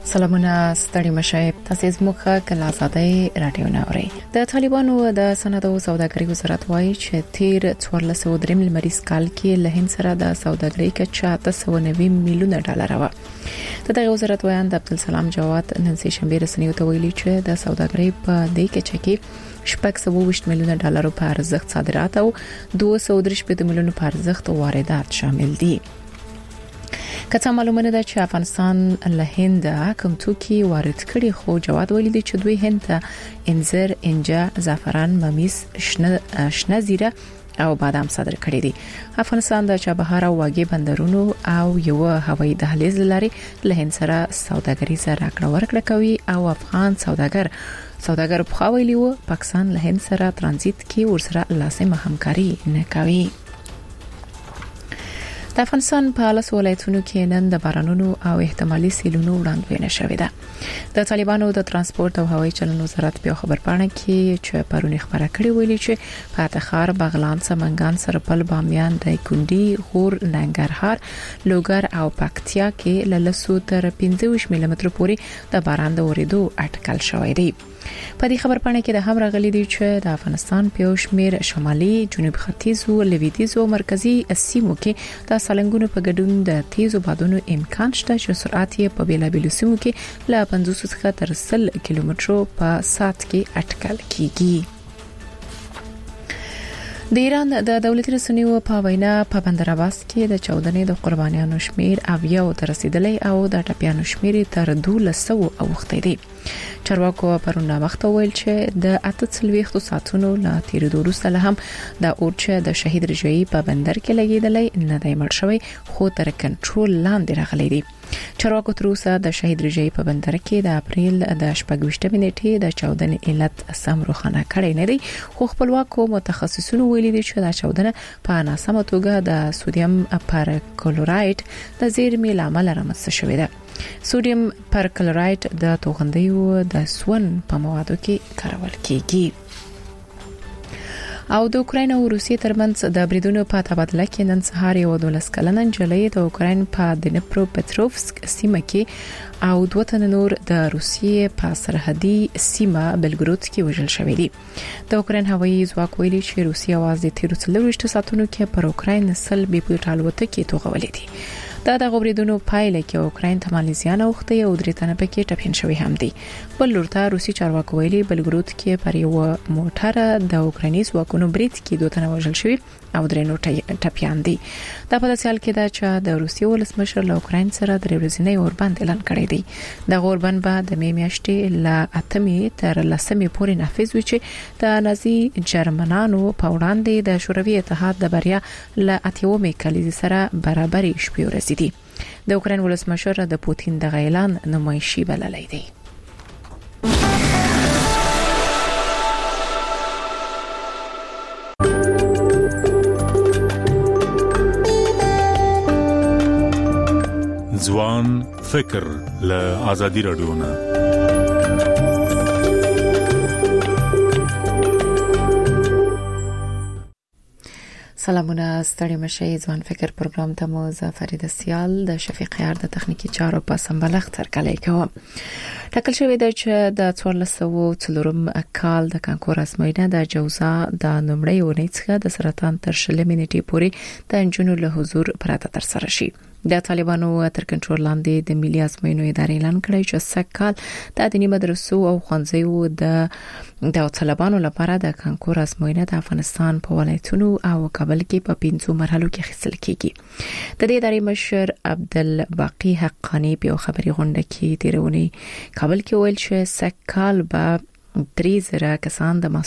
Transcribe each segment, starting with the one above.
سلامونه ستړي مشه تاسو زموږه کله آزادۍ رادیو ناوري د طالبانو د صنعت او سوداګرۍ وزارت وایي چې تیر 1403 لمریز کال کې له هند سره د سوداګرۍ کچه 890 میلیون ډالر و. دغه وزارت وایي د عبدالسلام جواد نن سه شنبه رسنیو ته ویلي چې د سوداګرۍ په دې کچه کې 620 میلیون ډالر په ارزښت صادرات او 230 میلیون په ارزښت واردات شامل دي. کته معلومه ده چې افغانستان له هند کوم توکي وارد کړي، خو جواد ویلي دی چې دوی هند ته انځر، انجا، زعفران، ممیز، شنه زیره او بادام صادر کړي دي. افغانستان د چابهار او واګي بندرونو او یو هوایي دهلیز لري له هند سره سوداګریزه راکړه ورکړه کوي او افغان سوداګر په ویلي وو پاکستان له هند سره ترانزیت کې ورسره لازمه همکاري نه کوي. د افغانستان په لاس ولایتونو کې نن د بارانونو او احتمالي سیلونو وړاندوینه شوې ده. د طالبانو د ترانسپورت او هوایي چلند وزارت په خبرپاڼه کې چې پرونی خبره کړې ویلي چې په تخار، بغلان، سمنګان، سرپل، بامیان، دایکندي، غور، ننګرهار، لوګر او پکتیا کې له 100 تر 25 ملي متر پورې د باران د اوریدو اټکل شوی دی. په دې خبرپاڼه کې د هم راغلي دی چې د افغانستان په شمیر شمالي، جنوب ختیځ او لویدیځ او مرکزي سیمو کې د سالنګونو په ګډون د تیزو بادونو امکان شته چې سرعت یې په بیلابیلو سیمو کې له 50 څخه تر 100 کیلومترو په ساعت کې اټکل کیږي. د ایران د دولتي رسنیو په وینا په بندر عباس کې د 14 د قربانیانو شمیر اویاو تر رسیدلې او د ټپيانو شمیر تر 1200 اوخته دي. چارواکو پرونه وخت ویل چې د 48 ساعتونو لا تیریدو وروسته له هم د اورچه د شهید رجایی په بندر کې لګیدلې نه دی مړ شوی، خو تر کنټرول لاندې راغلی دی. چارواکو تر اوسه د شهید رجایی په بندر کې د اپریل د 28 نیټې د 14 علت سم روښانه کړی نه دی، خو خپلواکو متخصصونو ویلي دي چې د 14 په ناسمه توګه د سودیم پرکلورایډ د زیرمې لامل رامنځته شوی دی. سودیم پرکلورایډ د توغندیو د سون په موادو کې کارول کیږي. او د اوکراین او روسیې ترمنځ د بریدونو په تبادله کې نن سهار یو 12 کلنه نجلۍ د اوکراین په دنپرو پټروفسک سیمه کې او 2 تن نور د روسیې په سرحدي سیمه بلګرود کې وژل شوې دي. د اوکراین هوایي ځواک ویلي چې روسیه واځي 13 ساعتونو کې پر اوکراین سل بي پی ټالوته کې توغولې دي. د غوړیدونو پایله کې اوکراین ته مالیزیان اوخته او درې تنه پکې ټپین شوی هم دي. بل لورته روسي چارواکو ویلي بلګرود کې پر یو موټر د اوکرایني ځواکونو برید کې 2 تنه وژل شوی او 3 نور ټپیان دي. د په داسې حال کې دا چې د روسي ولسمشر له اوکراین سره د ورځنی اوربند اعلان کړی دی. د اوربند به د میاشتې له 8 تر 10 پورې نافذ وي چې د نازي جرمنانو په وړاندې د شوروي اتحاد د بریا له 8 کلیز سره برابرې شپې ورسېدي. د اوکراین ولسمشر د پوتین د اعلان نمایشي بللی دی. ځوان فکر له ازادي رادیو نه. سلامونه ستړي مشه ځوان فکر پروګرام ته مو فرید سیال د شفیق یار د تخنیکی چارو په سمبلغ ترکلې کوم. ټاکل شوی دی چې د 1404 کال د کانکور ازموینه د جوزا د نومړی ونې څخه د سرطان تر 20 منټې پورې د انجونو له حضور پراته تر سره شي. د طالبانو تر کنټرول لاندې د ملي ازموینو ادارې اعلان کړی چې سکهال د دیني مدرسو او ښوونځیو د طالبانو لپاره د کانکور ازموینه د افغانستان په ولایتونو او کابل کې په 5 مرحلو کې اخیستل کیږي. د دې ادارې مشر عبدالباقی حقانی په خبري غونډه کې تیرونی کابل کې ویل چې سکهال به 3000 کسان د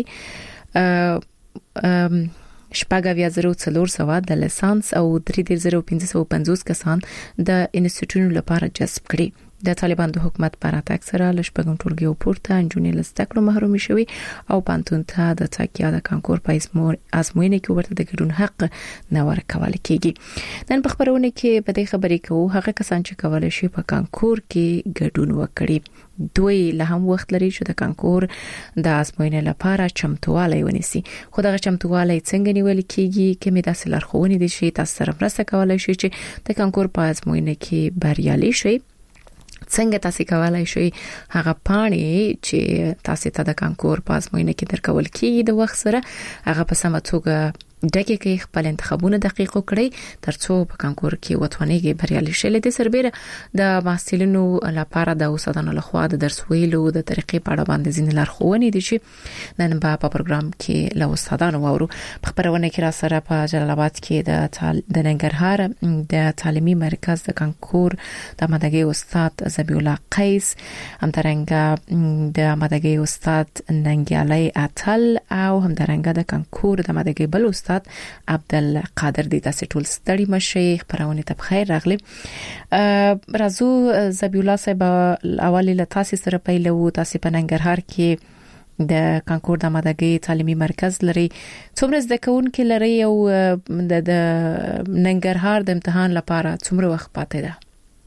ماسترۍ شپږ 400 د لیسانس او 3550 کسان د انسټیټیوټونو لپاره جذب کړي. د طالبان د حکومت پر اتاک سره لشپږم ټولګي پورته انجونې لستکړو محروم شوي او پانتون ته د تاکیا د کانکور په ازموینه کې ورته د ګډون حق نه ورکول کیږي. نن په خبرونه کې په دې خبرې کوو هغه کسان چې کولای شي په کانکور کې ګډون وکړي. دوی له هم وخت لري چې د کانکور د ازموینې لپاره چمتووالی ونیسي. خو دغه چمتووالی څنګه نیول کیږي کې مې داسې لارښوونې دي چې تاسو سره مرسته کولای شي چې د کانکور په ازموینه کې بریالي شئ. څنګه تاسو کولای شئ هغه پاڼې چې تاسو ته د کانکور په ازموینه کې درکول کیږي د وخت سره هغه په سمه توګه دغه کې خپل انتخابونه دقیق کړئ ترڅو په کانکور کې وټونیږي بریالي شي. د سربېره د محصلینو لپاره د اوسادانو لخوا د درس ویلو د طریقې په اړه باندې ځینې لارښوونې دي چې نن په پروګرام کې له استادانو وورو. په خبرونه کې را سره په جلال آباد کې د ننګرهار د تعلیمي مرکز د کانکور د مدګي استاد زبی الله قیس، همدارنګه د مدګي استاد ننګیالي اتل او همدارنګه د کانکور د مدګي بل استاد عبدالقادر دي. تاسو ټول ستړي مشي، خبرونه ته بخیر راغلي. راځو زبی الله صاحب، اول له تاسو سره پیلو. تاسو په ننګرهار کې د کانکور د مدګي تعلیمي مرکز لري، څومره زده کوونکي لري او د ننګرهار د امتحان لپاره څومره وخت پاتې ده؟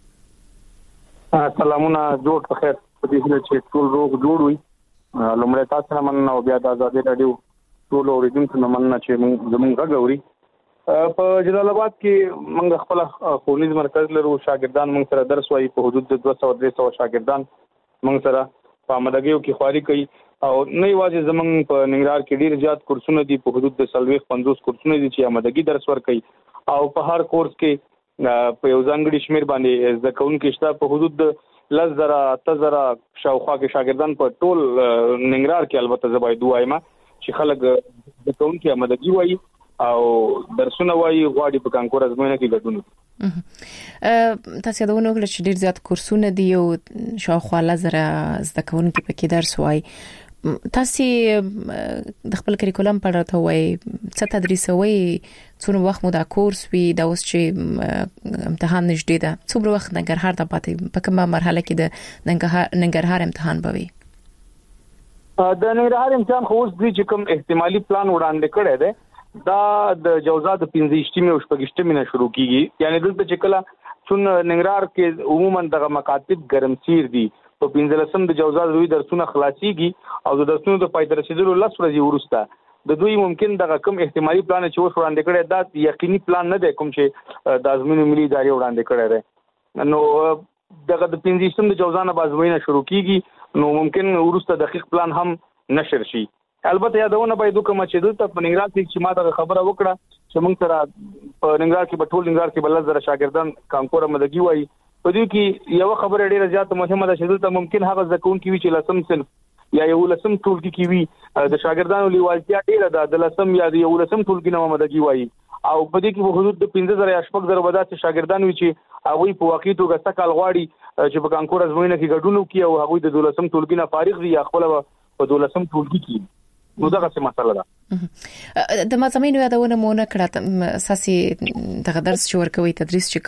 سلامونه، جوړ په خیر. په دې چې ټول روغ جوړ وي. لومړی تاسو نه مننه او بیا د آزادي رادیو ټول اوریدونکو نه مننه چې زموږ غږوري. په جلال آباد کې موږ خپل ښوونیز مرکز لرو. شاګردان موږ سره درس وایي. په حدود د 200-300 شاګردان موږ سره په مدګیو کې خواري کوي او نه یوازې زموږ په ننګرهار کې ډیر زیات کورسونه دي. په حدود د 40-50 کورسونه دي چې مدګي درس ورکوي او په هر کورس کې په یو ځانګړي شمیر باندې زده کوونکي شته. په حدود د 10,000 شاوخوا کې شاګردان په ټول ننګرهار کې البته زبایدو وایم چې خلک د کوونکي مدګي وایي او درسونه وایي غواړي په کانکور ازموینه کې ګډون وکړي. تاسو دا ونوګل چې ډیر زیات کورسونه دي او شاوخوا 10,000 زده کوونکي پکې درس وایي. تاسو د خپل کریکولم په اړه ته وایي څه تدریسوي، څونه وخت مو دا کورس وي، دا اوس چې امتحان نږدې ده څومره وخت ننګرهار ته پاتې، په کومه مرحله کې د ننګرهار امتحان به وي؟ د ننګرهار امتحان خو اوس چې کوم احتمالي پلان وړاندې کړی دی دا د جوزا د 15 او 16 نه شروع کیږي. یعنی دلته چې کله چون ننګرهار کې عموما د مکاتب ګرمسیر دي، په 15 د جوزا دوی درسونه خلاصيږي او د درسونو د پای ته رسیدلو 10 ورځې وروسته د دوی ممکن دغه کوم احتمالي پلان چې اوس وړاندې کړی دا یقیني پلان نه دی کوم چې د ازموینې ملي ادارې وړاندې کړی دی. نو دغه د 15 د جوزا نه ازموینه شروع کیږي نو ممکن ورسته دقیق پلان هم نشر شي. البته یادونه باید کوم چې دلته په ننګرهار کې چې ما دا خبره وکړه چې موږ سره په ننګرهار کې په ټول ننګرهار کې بل 1000 شاګردان کانکور مدګي وایي. په دې کې یو خبره ډیره زیاته مهمه ده چې دلته ممکن هغه ځکون کې وی چې لسم صنف یا یو لسم ټولګي کې وی د شاګردانو لیوالتیا ډیره ده، د لسم یا یو لسم ټولګي نه مدګي وایي او په دې کې په حدود د 15,000 یا 16,000 وداسې شاګردان وي چې هغه په واقعي توګه سکهال غواړي چې په کانکور ازموینه کې ګډون وکړي او هغه د 12 ټولګي نه فارغ دي یا خپل په 12 ټولګي کې. نو دا څه مسله ده. د مزامینو یادونه مونږ کړه اساسي د درس چې ورکوي تدریس چې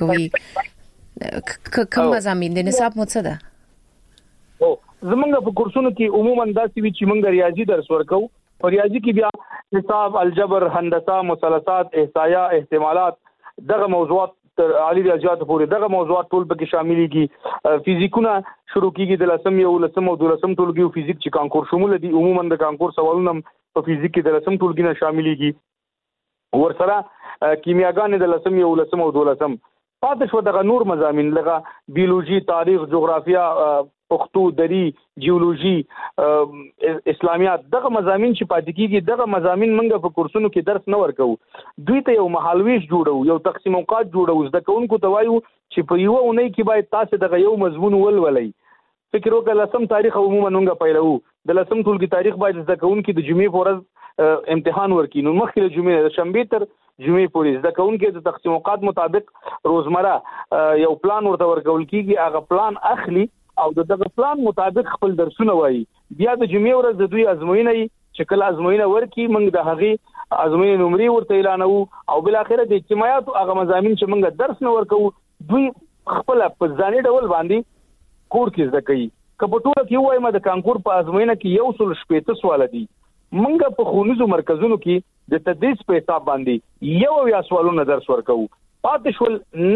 کوي کوم مزامین د نصاب مو څه ده؟ او زمونږ په کورسونو کې عموما داسې وی چې مونږ ریاضي درس ورکو. په ریاضي کې بیا حساب، الجبر، هندسه، مثلثات، احصایه، احتمالات، دغه موضوعات تر عالی ریاضیات پورې دغه موضوعات ټول پکې شاملېږي. فزیکونه شروع کیږي د لسم یو لسم او دولسم ټولګي او فزیک چې کانکور شمول دي. عموما د کانکور سوالونه په فزیک کې د لسم ټولګي نه شاملېږي. ورسره کیمیاګان د لسم یو لسم او دولسم. پاتې شو دغه نور مضامین لکه بیولوژي، تاریخ، جغرافیا، پښتو، دری، جیولوژي، اسلامیات، دغه مضامین چې پاتې کیږي دغه مضامین موږ په کورسونو کې درس نه ورکو. دوی ته یو محالویش جوړو، یو تقسیم اوقات جوړو. زده کوونکو ته وایو چې په یو اونۍ کې باید تاسو دغه یو مضمون ولولئ. فکر وکړه لسم تاریخ عموما موږ پیلو، د لسم ټولګي تاریخ باید زده کوونکو د جمعې په ورځ امتحان ورکړي. نو مخکې له جمعې د شنبې تر جمعې پورې زده کوونکو د تقسیم اوقات مطابق روزمره یو پلان ورته ورکول کیږي. هغه پلان اخلي او دغه پلان مطابق خپل درسونه وایي. بیا د جمعې ورځ د دوی ازموینه چې کله ازموینه ورکړي موږ د هغه ازموینه نمرې ورته اعلانوو او بل اخره د اجتماعات هغه مضامین چې موږ درس نه ورکو دوی خپل په ځاني ډول باندې کور کې زده کوي. که په ټوله کې وایم د کانکور په ازموینه کې 160 سوال دي. موږ په ښوونیزو مرکزونو کې د تدریس په حساب باندې یو یا سوالونه درس ورکو. پاتې شول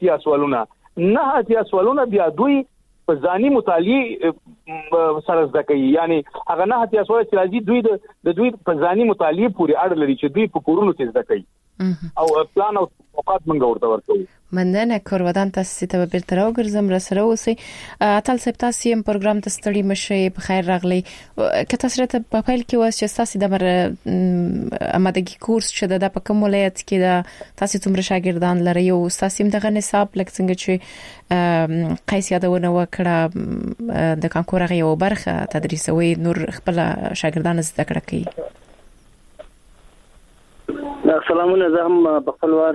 9 سوالونه بیا دوی په ځاني مطالعه سره زده کوي. یعنی هغه 9 سوال چې راځي دوی د دوی په ځاني مطالعه پورې اړه لري چې دوی په کورونو کې زده کوي او پلان او اوقات موږ ورته ورکوو. مننه کورودان تاسو ته بیرته راوګرځم را سره اوسئ اتل سپتاسي پروګرام ته ستړي مشه په خیر راغلی که تاسو ته په پیل کې واس چې تاسو د امادګي کورس چې د په کوم ولایت کې د تاسو څومره شاګردان لري او تاسو دغه نصاب لکه څنګه چې قیس یادونه وکړه د کانکور غي او برخه تدریسوي نور خپل شاګردان زده کړه کوي. سلامونه زه هم په خپل وار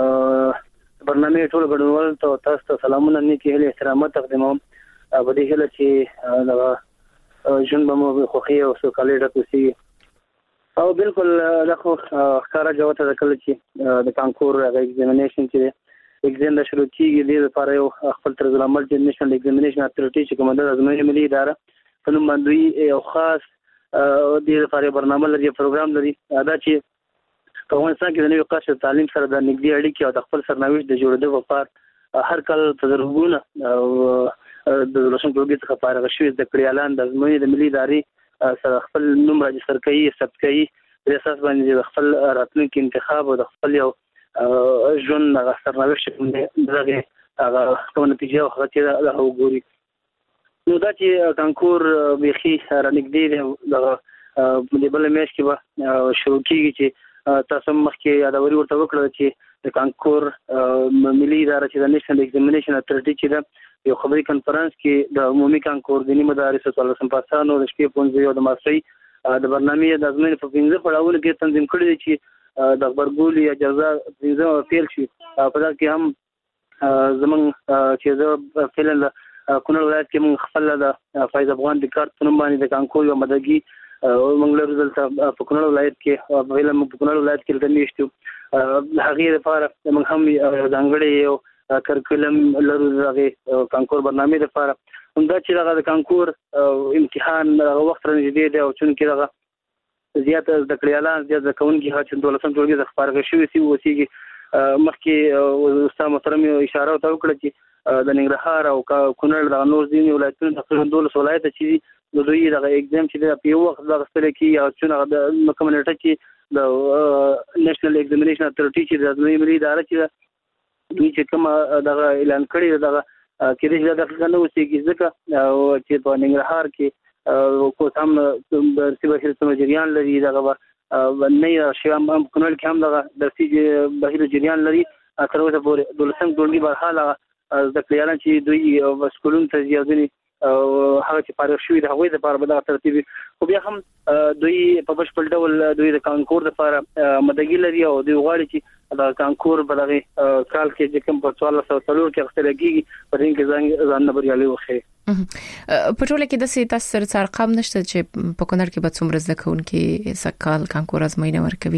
برنامه ټول غړول ته تاسو ته سلامونه نیکی هلي احترامات تقدیموم په دې هله چې دا جون به مو خوخي او سوکالي راکوسي او بالکل لکه ښکارا جواب ته کله چې د کانکور ایگزامینیشن چې ایگزام د شروع کیږي د لپاره یو خپل طرز العمل چې نېشنل ایگزامینیشن اتورټي چې کومه د ازموینې ملي اداره په نوم باندې یو خاص د لپاره برنامه لري پروګرام لري دا چې په افغانستان کې د نوي قشر تعلیم سره د نږدې اړیکې او د خپل سرنوشت د جوړېدو لپاره هر کال تجربونه د لوشن ټولګي څخه فارغ شوي د کړیالان د ازموینې د ملي ادارې سره خپل نوم راجستر کوي ثبت کوي په اساس باندې د خپل راتلونکي انتخاب او د خپل یو ژوند د سرنوشت دغه کوم نتیجه او هغه ته وګوري. نو دا چې کانکور بيخي رانګدې د بل میاشت کې به شروع کیږي چې تاسو مخکې یادوري ورته وکړه چې د کانکور ملي اداره چې د نېشنل ایگزامینیشن اتورټي چې د یو خبري کانفرنس کې د عمومي کانکور د نیمه مدارس او څلورم پاسانو د شپې 15 او د ماسترۍ د برنامې د ازموینې په 15 پړاوونو کې تنظیم کړی دی چې د خبرګول یا جزا 15 پیل شي په دا کې هم زمون چې د فعلا کونړ ولایت کې موږ خپل د فایز افغان د کارت په نوم باندې د کانکور یو مدګي موږ له رزلت په کونړ ولایت کې ویل موږ په کونړ ولایت کې د میشتو هغه لپاره موږ هم ځانګړي یو کرکولم لرو دغه کانکور برنامه لپاره همدا چې دغه کانکور امتحان وخت رانږدې دی او چې دغه زیات د کړیالان زیات د کونکي چې 12 ټولګي د خبرګ شوی سی وسیږي مخکې استاد محترم اشاره وکړه چې د ننګرهار او کونړ د نور ځینې ولایتونو د 12 ولایت چې د دوی د ایگزام چې په یو وخت د غسل کې او چې د کمیونټي چې د نېشنل ایگزامینیشن اتورټي چې د ملي اداره چې دوی چې کوم دغه اعلان کړی دغه کې د دقیقه نو وسیږي ځکه چې په ننګرهار کې کو هم د سیبه سم جریان لري دغه نه شي هم کونړ کې هم دغه د بهیر جریان لري تر اوسه پورې دولسم ټولګي برحاله د کلیالان چې دوی سکولونو ته ځي هغه چې فارغ شوي د هغوی لپاره به دا ترتیب خو بیا هم دوی په بشپړ ډول دوی د کانکور لپاره مدګي لري او دوی غواړي چې د کانکور په دغه کال کې چې کوم په 1403 کې اخته لګي په دې کې ځان نبريالي وخی په ټوله کې د تاسو سره ارقام نشته چې په کونړ کې به څومره زده کوونکي سکهال کانکور ازموینه ورکوي.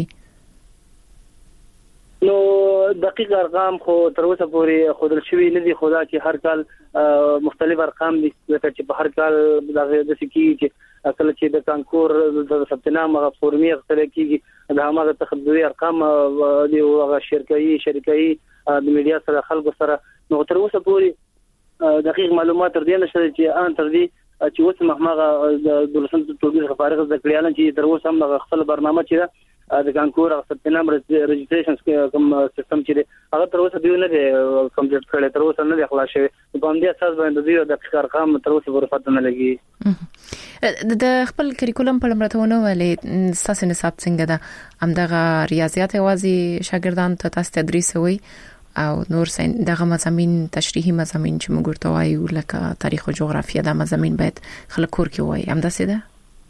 نو دقیق ارقام خو تر اوسه پورې خودل شوی نه دي خدا چې هر کال مختلف ارقام دي چې په هر کال دغه د سکی چې اصل چې د کانکور د ثبتنامه فورمي غوښتل کیږي د هغه تخبوي ارقام دی او هغه شرکتي د میډیا سره خلکو سره نو تر اوسه پورې دقیق معلومات تر دې نشته چې ان تر دې چې اوس مخمغه د دولسم ټولګي فارغ د کلیالان چې تر اوسه هم خپل برنامه چې د کانکور او ثبتنام رجسټریشن کوم سیستم چې هغه تر اوسه دی نه کمپلیټ کړی تر اوسه نه خلاص شوی په دې اساس باندې دوی د ارقام تر اوسه ورفات نه لګي. د خپل کریکولم په لمرتهونه ولې اساس نصاب څنګه ده همدغه ریاضیات اوازي شاګردان ته تاسو تدریسوي او نور دغه مضامین تشریحي مضامین چې موږ ورته وایو لکه تاریخ او جغرافیه د مضامین باید خلک کور کې وایي همداسې ده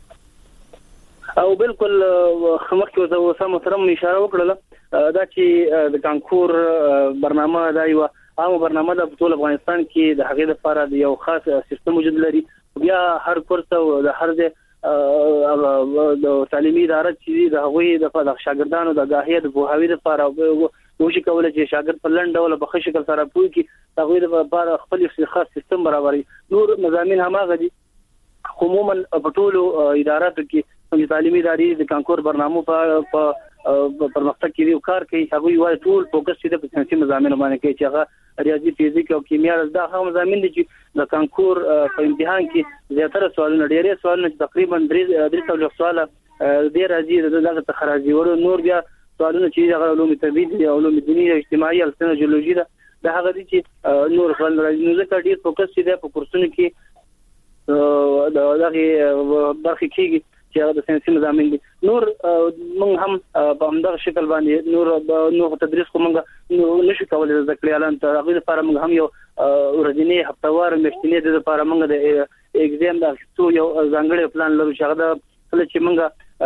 او بالکل خمخ کې وسه محترم اشاره وکړه دا چې د کانکور برنامه دا یو عام برنامه د ټول افغانستان کې د هغې لپاره یو خاص سیستم موجود لري بیا هر کورس او د هر د تعلیمي اداره چې د هغوی د شاګردانو د غاهي د بوهاوی لپاره وشي کولای چې شاګرد په لند ډول په خشکل سره پوي کې هغوی لپاره خپل خاص سیستم برابري نور مضامین هماغه دي عموما په ټول اداراتو کې تعلیمي ادارې د کانکور برنامو په پرمختګ کې یو کار کوي هغه یو ټول فوکس دي په ساينسي مضامینو باندې کې چې هغه ریاضي فزیک او کیمیا دا هغه مضامین دي چې د کانکور په امتحان کې زیاتره سوالونه ډېر سوالونه تقریبا 300 سوال د راځي دغه تخراجي ورو نور بیا سوالونه چې د علوم طبيعي او علوم دینی او اجتماعي او جیولوژي دا هغه دي چې نور خپل راځي نو ځکه ډیر فوکس دي په کورسونو کې دغه برخه کېږي چې د ساينسي مضامین دي نور موږ هم په همدغه شکل باندې نور تدریس کومه نشو کولای د کلیالان ته هغه لپاره موږ هم یو ورځنی هفتوار میاشتنی د لپاره موږ د ایگزام د اخیستو یو ځانګړی پلان لرو چې هغه کله چې موږ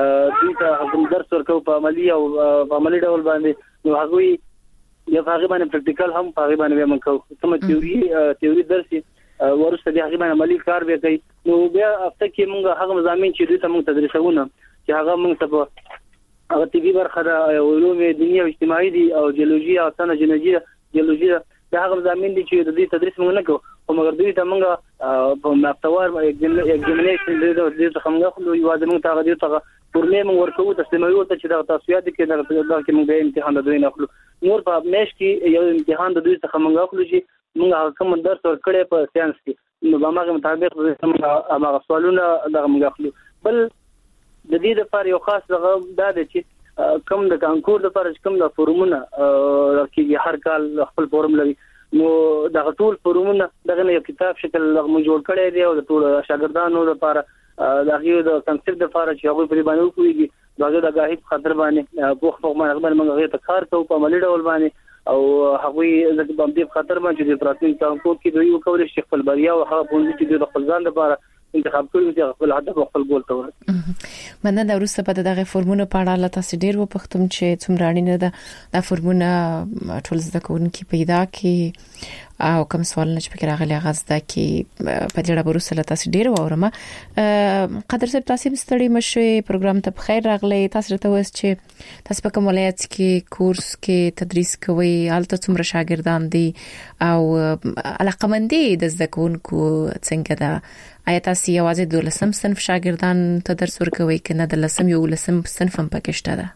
د درس ورکو په عملی او په عملی ډول باندې نو هغه یو هغه باندې پریکټیکل هم هغه باندې موږ کوو کوم تیوري درس ورسته د هغه باندې عملی کار به کوي نو بیا هفته کې موږ هغه مضامین چې دوی ته موږ تدریسونه چې هغه موږ ته هغه طبي برخه د علوم دینی او اجتماعي دي او جیولوژي او سنه جیولوژي دا هغه مضامین دي چې د دې تدریس موږ نه کوو او مګر دوی ته موږ په مفتوار ایگزامینیشن د دې څخه موږ خو یو ځای موږ ته غوډه ته پرمه موږ ورکوو تسلیموي ته چې دا تاسویات کې دا کې موږ امتحان د دوی نه اخلو نور په میش کې یو امتحان د دوی څخه موږ اخلو چې موږ کوم درس ورکړې په ساينس کې نو هغه مطابق هغه سوالونه دغه موږ اخلو بل د دې لپاره یو خاص دغه دا دی چې کوم د کانکور لپاره کوم د فورمونه کې هر کال خپل فورم لري نو دغه ټول فورمونه دغه یو کتاب شکل موږ جوړ کړی دی او د ټول شاګردانو لپاره دغه د کنسپټ لپاره چې هغه په باندې وکړي دغه د غاهب خاطر باندې په باندې موږ غوښته کار کوو په عملی ډول باندې او هغه د باندې خاطر باندې د پراتین کانکور کې دوی وکول شي خپل بریا او هغه پوندې چې د خپل ځان لپاره انتخاب کړو چې خپل هدف او خپل ګول ته ورسېږي مننه د ورسته په دغه فورمونه په اړه تاسو ډیر وپختم چې څومره اړینه ده د فورمونه ټول زده کوونکي پیدا کړي او کوم سوالونه چې پکې راغلي غاز ده کې په دې اړه ورسره تاسو ډیر واورم قدر صاحب تاسو مستړي مشه پروګرام ته بخیر راغلي تاسو ته وس چې تاسو په کوم ولایت کې کورس کې تدریس کوي الته څومره شاګردان دي او علاقمندي د زده کوونکو څنګه ده آیا تاسو یوازې د لسم صنف شاګردان ته درس ورکوي کنه د لسم یو لسم صنف هم پکې شته ده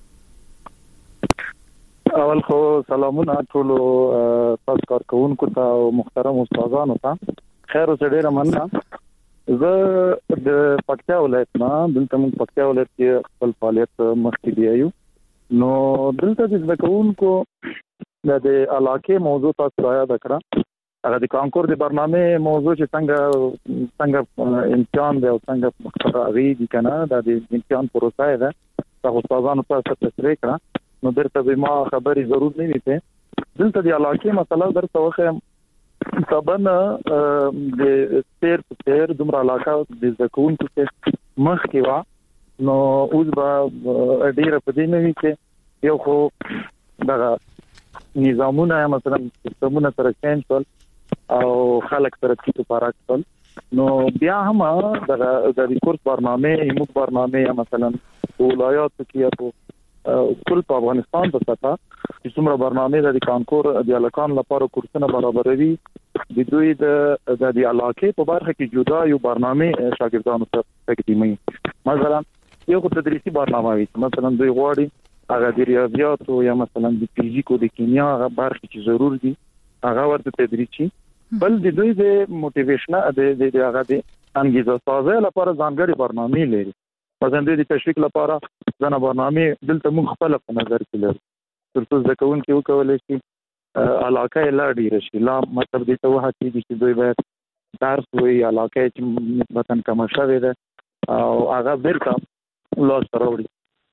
اول خو سلامونه ټول تاسو کارکونکو ته او محترم استادانو ته خیر اوسه ډیره مننه زه د پکتیا ولایت نه دلته موږ پکتیا ولایت کې خپل فعالیت مخکې دیو نو دلته د کوونکو د علاقې موضوع تاسو یاد کړه هغه د کانکور د برنامه موضوع چې څنګه امتحان دی او څنګه راغی دي کنه د امتحان پروسه ده تاسو استادانو ته تشریح کړه نو درته به ما خبري ضرور نه وي ته دلته د علاقې مسله درته وخه طبعا د تیر دومره علاقه د ځکون کې مخ کې وا نو اوس به ډیره په دې نه وي چې یو خو دغه نظامونه مثلا سیستمونه تر چینج او خلک تر کیتو پاراکتل نو بیا هم د کورس برنامه یمو برنامه مثلا ولایات کې ټول په افغانستان په سطح چې څومره برنامه د کانکور د الکان لپاره کورسونه برابروي د دوی د علاقې په برخه کې جدا یو برنامه شاګردانو ته تقدیمي مثلا یو تدریسي برنامه وي مثلا دوی غواړي هغه د ریاضیات او یا مثلا د فزیک او د کیمیا هغه برخه چې ضرور دي هغه ورته تدریسي بل د دوی د موټیویشن د هغه د انګیزه سازه لپاره ځانګړي برنامه لري مثلا د تشویق لپاره ځنه برنامه دلته موږ خپل په نظر کې لرو ترڅو ځکهون کې وکولای شي علاقه لا ډیر شي لا مطلب دې ته وه چې دوی باید درس وي علاقه چې نسبتاً کم شوه ده او هغه بیرته لاس راوړي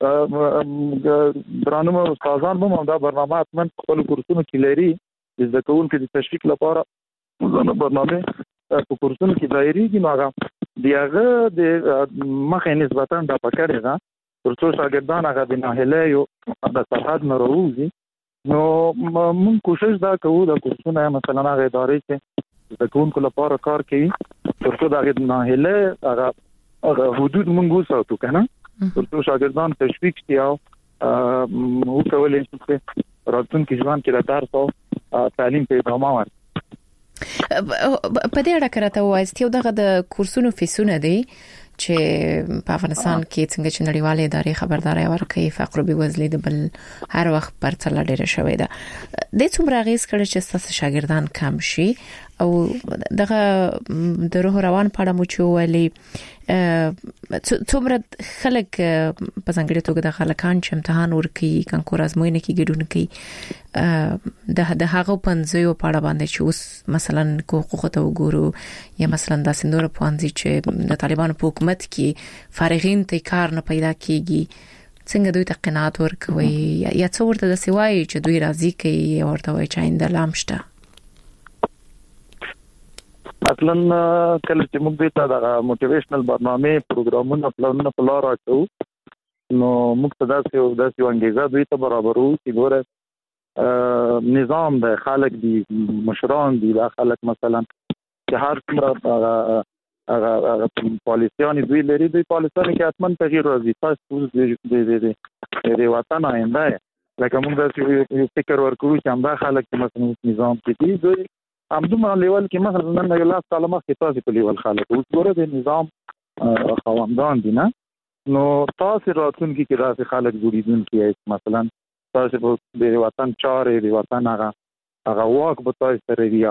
درانه استادان هم دا برنامه اتمن خپل کورسونو کې لري ځکهون کې د تشویق لپاره ځنه برنامه په کورسونو کې دایري دي نو هغه دیغه د مخه نسبتاً د پکړه ده ترڅو شاګردان هغه د ناهله یو د سرحد نه راوځي نو موږ کوشش دا کوو د کورسونه مثلا هغه ادارې چې د کوونکو لپاره کار کوي ترڅو د ناهله هغه حدود موږ وساتو کنه ترڅو شاګردان تشویق شي او وکولای شي چې راتلونکي ځوان کې د درس او تعلیم په ادامه ورکړي په دې اړه کراته وایست یو دغه د کورسونو فیسونه دي چې په افغانستان کې څنګه چې نړیوالې ادارې خبرداري ورکوي فقر او بېوزلي د بل هر وخت پرتله ډیره شوې ده د څومره غیس کړي چې تاسو شاګردان کم شي او دغه د روح روان پاړه مو چولې څومره خلک په ځانګړي توګه د خلکان چې امتحان ورکي کانکور ازموینه کې ګډون کوي د هغه پنځه پاړه باندې چې اوس مثلا حقوق ته وګورو یا مثلا د سندور پوانځي چې د طالبانو په حکومت کې فارغین ته کار نه پیدا کیږي څنګه دوی ته قناعت ورکوي یا څو ورته د سوای چې دوی راضي کوي ورته وای چې آینده لامشته اصلا کله چې موږ د موټیویشنل برنامه پروګرامونه پلانونه په لار راځو نو موږ ته داسې انګیزه دوی ته برابرو چې ګوره نظام د خلک دی مشران دی د خلک مثلا چې هر څومره پالیسیان دوی لري دوی پالیسیان کې اتمن تغییر راځي تاسو د وطن آینده لکه موږ د فکر ورکوو چې همدا خلک چې مثلا نظام کې دي دوی همدومره لیول کې مثلا نن یو لاس سال مخکې تاسو په لیول خلک اوس ګوره د نظام خواندان دي نه نو تاسو راتلونکي کې راځي خلک جوړیدونکي مثلا تاسو د وطن چارې د وطن هغه واک به تاسو سره دی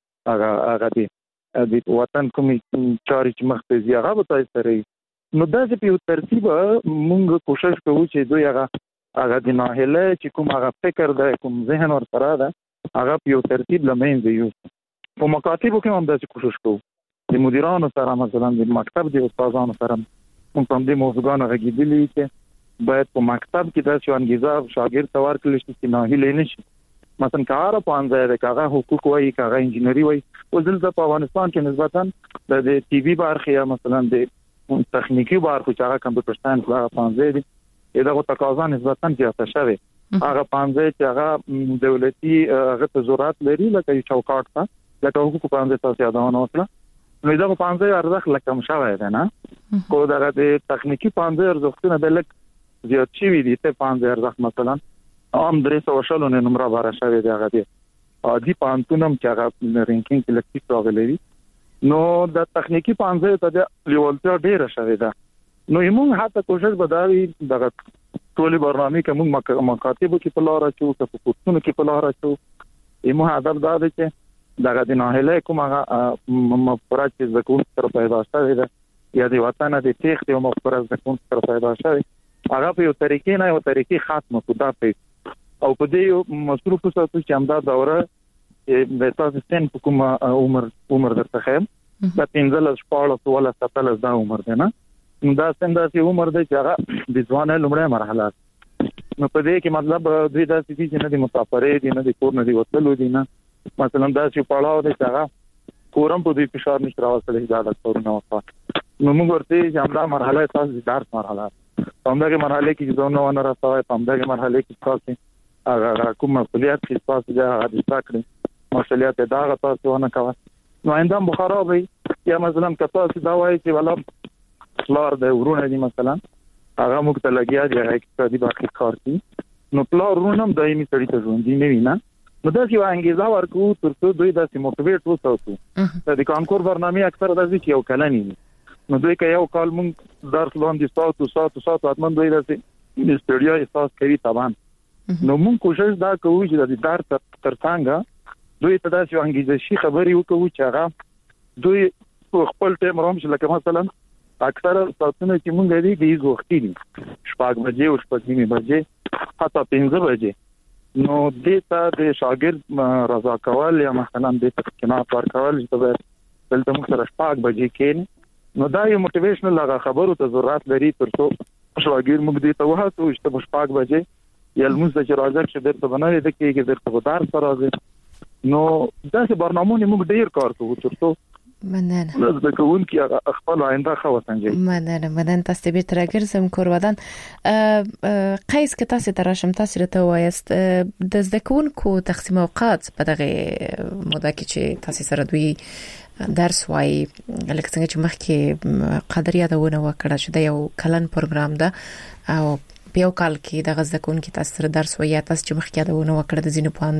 هغه دی د وطن کومي چارې چې مخ ته زی هغه به تاسو سره نو دا چې په ترتیب موږ کوشش کوو چې دوی هغه د ناهله چې کوم هغه فکر ده کوم ذهن ور سره ده هغه په ترتیب لمن دی یو په مکاتبو کې هم دا کوشش کوو د مدیرانو سره مثلا د مکتب د استادانو سره موږ هم د موضوعانو غږیدلی چې باید په مکتب کې د انګیزه شاګرد تور کړل شي چې ناهیله نشي مثلا کار په انځه د کاغه حقوق وایي کاغه انجینری وایي او دلته په افغانستان کې نسبتا د ټي وي برخه یا مثلا د تخنیکی برخه چې هغه کمپیوټر ساينس هغه پانځه دي دغه تقاضا نسبتا زیاته شوه هغه پانځه چې هغه دولتي هغه ضرورت لري لکه یو چوکاټ ته لکه حقوق پانځه تاسو یادونه وکړه نو دا پانځه ارزښت لکه مشاوه ده نه کو دغه د تخنیکی پانځه ارزښتونه بلک زیات شي دي ته پانځه ارزښت مثلا عام 300 نمبر بار شوی دی هغه دی عادي پانتونم چې هغه رینکینګ کې لکه راغلی نو د تخنیکی پانځه ته د لیولتیا ډیره شوی ده نو موږ هڅه کوشش بداوی دغه ټولي برنامه کې موږ مکاتبو کې په لار راچو په کورسونو کې په لار راچو موږ هدف دا دی چې دغه د ناهله کوم هغه مفرد چې زکون تر پیدا شوی ده یا د وطن د تاریخ د مفرد زکون تر پیدا شوی هغه په یو طریقې نه یو طریقې خاص مفروضات او په دې مصروف ساتو چې همدا دوره د تاسو سن په کوم عمر درته خیم د 15 14 ولا 17 دا عمر دی نه دا څنګه چې عمر دی چې هغه د ځوانۍ لومړی مرحله نو په دې کې مطلب دوی دا چې نه د مسافرې دي نه د کور نه دی وتلو دي نه مثلا دا چې پړاو دی چې هغه کورم په دې فشار نشي راوستل دا د کورونه وفات نو موږ ورته چې همدا مرحله تاسو د درس مرحله همدغه مرحله کې ځونه ونه راځي همدغه مرحله کې تاسو هغه کوم مسؤلیت چې تاسو دا د ذکر مسؤلیت دا تاسو ونه کوي نو آینده مخربي یا مثلا کته چې دا وایي چې ولا پلار د ورونه دي مثلا هغه موږ ته لګیا دی هغه اقتصادي باقي کار کوي نو پلار ورونه هم دایمي سړی ته ژوند دی نه وینا نو دا چې انګیزه ورکو ترڅو دوی داسې موټیویټ وساتو د کانکور برنامه اکثر داسې چې یو کلنی نو دوی که یو کال موږ درس لاندې ساتو اتمن دوی داسې استړیا احساس کوي طبعا نو موږ کوشش دا کوو چې د درس ترڅنګ دوی ته داسې انګیزه شي خبري وکړو چې هغه دوی خپل ټیم روم چې لکه مثلا اکثر ساتونه چې موږ لري د وختي دي شپږ بجې او شپږ نیمه بجې حتی 15 بجې نو دې ته د شاګرد رضا کول یا مثلا د تقنات ورکول چې دلته موږ سره شپږ بجې کې نو دا یو موټیویشنل خبرو ته ضرورت لري ترڅو شاګرد موږ دې ته وهڅو چې شپږ بجې یا موږ چې راځي چې درته بنوي د کېږي درته ودار سره راځي نو دا چې برنامهونه موږ ډیر کار کوو ترڅو مننه د کوون کې خپل آینده خو وسنجي مننه تاسو به ترګرزم کورودان قیس که تاسو تراشم تاسو ته وایست د ذکرونکو تقسیم اوقات په دغه موده کې چې تاسو سره دوی درس وای لکه څنګه چې مخکې قدر یادونه وکړه چې دا یو کلن پروګرام ده او په یو کال کې د غزکون کې تاسو سره درس وای تاسو چې مخکې یادونه وکړه د زینو پوان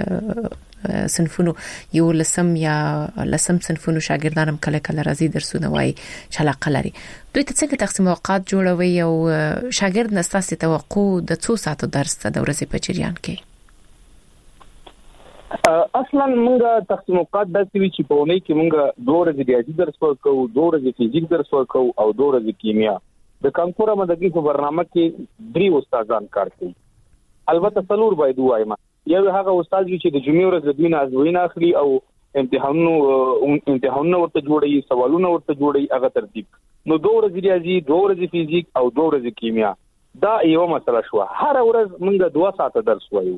صنفونو یو لسم یا لسم صنفونو شاګردانم کله کله راځي درسونه وای چې علاقه لري دوی ته څنګه تقسیم اوقات جوړوي او شاګرد نستاسي توقع د 2 ساعتو درس ته د ورځې په جریان کې اصلا موږ تقسیم اوقات داسې وی چې په ونې کې موږ 2 ورځې ریاضي درس ورکو 2 ورځې فزیک درس ورکو او 2 ورځې کیمیا د کانکور مدګي په برنامه کې 3 استادان کار کوي البته څلور باید وایم یو هغه استاد چې د جمعې ورځ د دین ازوینه اخلي او امتحانونه ورته جوړي سوالونه ورته جوړي هغه ترتیب نو 2 ورځې ریاضي 2 ورځې فزیک او 2 ورځې کیمیا دا یو مسله شو هر ورځ موږ 2 ساعته درس وایو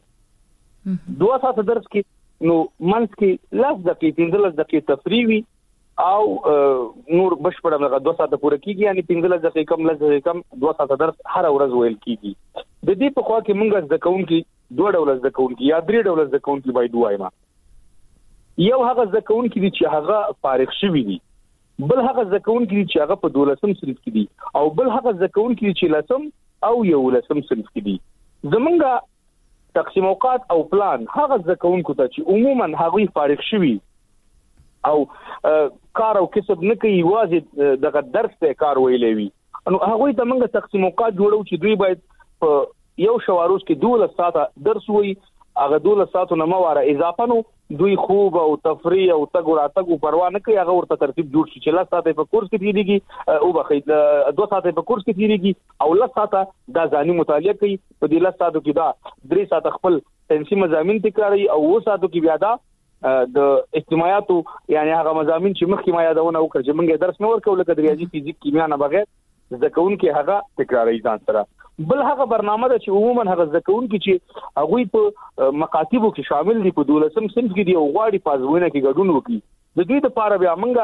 2 ساعته درس کې نو منځ کې 10 دقیقې 15 دقیقې تفریح وي او نور بشپړه 2 ساعته پوره کیږي یعنی 15 دقیقې کم 10 دقیقې کم 2 ساعته درس هر ورځ ویل کیږي د دې په خوا کې موږ ځکون کې 2 ډول ځکون کې یا 3 ډول ځکون کې باید وایما یو هغه ځکون کې چې هغه فارغ شوی دي بل هغه ځکون کې چې هغه په 12م صنف کې دي او بل هغه ځکون کې چې لسم او 11م صنف کې دي زمونږ تقسیم اوقات او پلان هغه ځکون کو ته چې عموما هغه فارغ شوی او کار او کسب نه کوي واځي دغه درس ته کار ویلې وي نو هغه ته موږ تقسیم اوقات جوړو چې دوی باید یو شواروز کې 12 ساعته درس وي هغه 12 ساعته نه مواره اضافه نو دوی خوب او تفریح او تګوراتګ پروا نه کوي هغه ورته ترتیب جوړ شي چې 10 ساعته په کورس کې تیریږي او بخید 2 ساعته په کورس کې تیریږي او 10 ساعته دا ځاني مطالعه کوي په دې 10 ساعتو کې دا 3 ساعته خپل ساينسي مضامین تکراري او 2 ساعتو کې بیا دا د اجتماعاتو یعنی هغه مضامین چې مخکې ما یادونه وکړ چې موږ درس نه ورکول لکه د ریاضي فزیک کیمیا نه بغیر ځکهون کې هغه تکراري ځان سره بل هغه برنامه ده چې عموما هغه ځکهون کې چې هغه په مکاتبو کې شامل دي په 12م صنف کې دی او غواړي پازونه کې ګډون وکړي د دې لپاره بیا موږ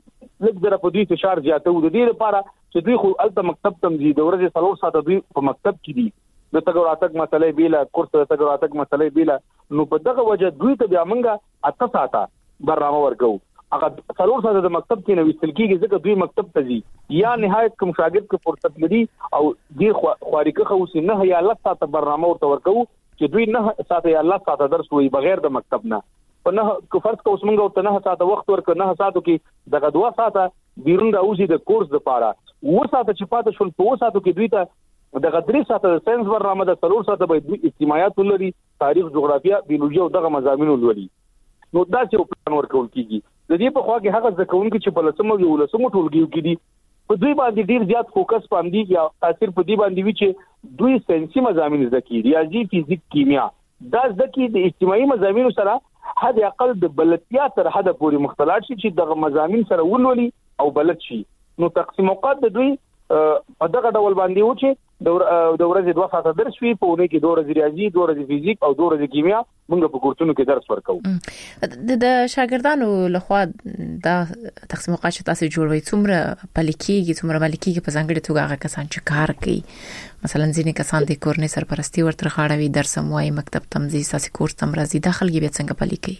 لږ په دې فشار زیاتو د دې لپاره چې دوی خو الته مکتب تمزید د ورځې 3 ساعته دوی په مکتب کې دي د تګوراتګ مسلې بیله کورس د تګوراتګ مسلې بیله نو په دغه وجه دوی ته بیا موږ 8 ساعته برنامه ورکو هغه 3 ساعته د مکتب کې نو وستل کېږي ځکه دوی مکتب ته ځي یا نهایت کوم شاګرد کې فرصت لري او دې خواریکه خو نه یا الله ساعته برنامه ورته ورکو چې دوی نه ساعته یا الله ساعته درس وي بغیر د مکتب نه په نه فرض کوم موږ ورته نه ساعته وخت ورکړ نه ساعتو کې دغه 2 ساعته بیرون راوځي د کورس لپاره و ساعته چې پاتې شول په 2 ساعتو کې دوی ته دغه 3 ساعته ساينس برنامه د 3 ساعته به اجتماعات ولري تاریخ جغرافیا بیولوژي او دغه مضامین ولري نو دا چې پلان ورکول کیږي د دې په خوا کې هغه ځکهون کې چې په لسمو یو لسمو ټولګیو کې دي په دوی باندې ډیر زیات فوکس باندې یا تاثیر په دې باندې وی چې دوی ساينسي مضامین ذکی ریاضي فزیک کیمیا دا ځکه د اجتماعي مضامین سره حد اقل د بلدتیا تر حد پورې مختلف شي چې دغه مضامین سره ولولي او بلد شي نو تقسیم اوقات د دوی په دغه ډول باندې و چې د ورځې 2 ساعته درس وي په ونه کې 2 ورځې ریاضي 2 ورځې فزیک او 2 ورځې کیمیا موږ په کورسونو کې درس ورکو د شاګردانو لخوا دا تقسیم اوقات چې تاسو جوړوي څومره پلیکيږي څومره ملکیږي په ځانګړي توګه هغه کسان چې کار کوي مثلا ځینې کسان د کورنۍ سرپرستی ورته غاړوي درس موای مکتب تمزي ساسي کورس تمرازي داخل کې به څنګه پلیکي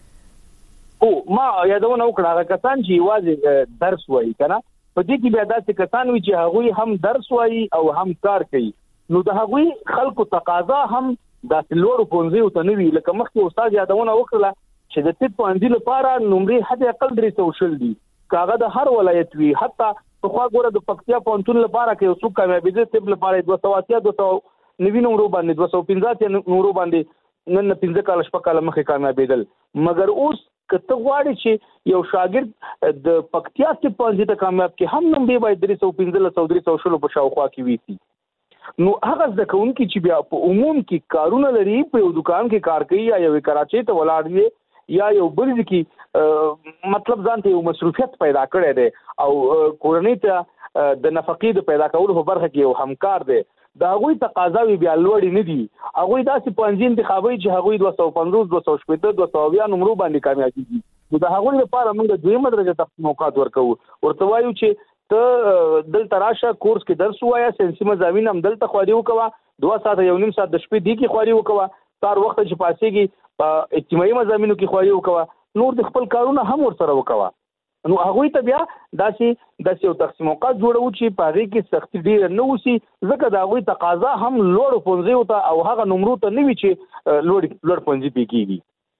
او ما یادونه وکړه هغه کسان چې واځي درس وایي کنه په دې کې بیا داسې کسان وي چې هغه هم درس وایي او هم کار کوي نو د هغه خلکو تقاضا هم د لوړ پونځي او تنوي لکه مخکې استاد یادونه وکړه چې د طب پوهنځي لپاره نمرې حد اقل 300 دي کاغه د هر ولایت وی حتی په خوا ګوره د پکتیا پونتون لپاره کې اوسو کامیابی د طب لپاره 290 نمرو باندې 250 نمرو باندې نن 15 کال شپه کال مخکې کامیابیدل مګر اوس کته غواړي چې یو شاګرد د پکتیا کې پوهنځي ته کامیاب کې هم نمبر باید 315 په شاوخوا کې وي نو هغه ځکهون کې چې بیا په عموم کې کارونه لري په یو دکان کې کار کوي یا یو کراچۍ ته ولاړ دی یا یو بل کې مطلب ځانته یو مصروفیت پیدا کړی دی او کورنۍ ته د نفقې د پیدا کولو په برخه کې یو همکار دی دا غوي تقاضاوي بیا لوړ نه دي هغه داسې پنځین انتخابي چې هغه 250 270 270 نمبر باندې کامیابی دي نو دا هغه لپاره موږ دویمه درجه تقسیم اوقات ورکو ورته وایو چې ته دل تراشه کورس کې درس وایا ساينسي مضامین هم دلته خواري وکوا 2 ساعت یو نیم ساعت د شپې دی کې خواري وکوا تار وخت چې پاسيږي اجتماعي مضامینو کې خواري وکوا نور د خپل کارونه هم ورسره وکوا نو هغه ته بیا داسې یو تقسیم اوقات جوړو چې په هغه کې سختي ډیر نه وسی ځکه دا غوي تقاضا هم لوړ پونځي وته او هغه نمبر ته نه وی چې لوړ پونځي پکېږي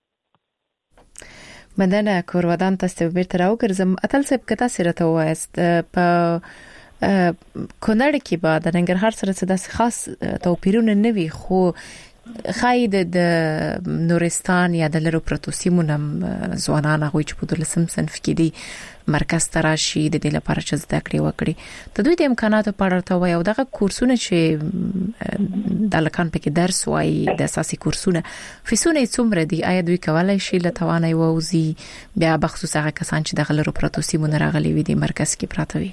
مدنه کورودان تاسو بیرته راوګرځم اتل صاحب کته سره ته وایست په کونړ کې به د ننګرهار سره څه خاص توپیرونه نه وي خو خای د نورستان یا د لرو پروتو سیمونم ځوانان هغه چې په دلسم صنف کې دي مرکز تراشي د دې لپاره چې زده کړې وکړي د دوی د امکاناتو په اړه ته وایو دغه کورسونه چې د لکان په درس وایي د اساسي کورسونه فیسونه څومره دي آیا دوی کولای شي له توانای ووزي بیا بخصوص هغه کسان چې د لرو پروتو سیمونه راغلي وي د مرکز کې پراته وي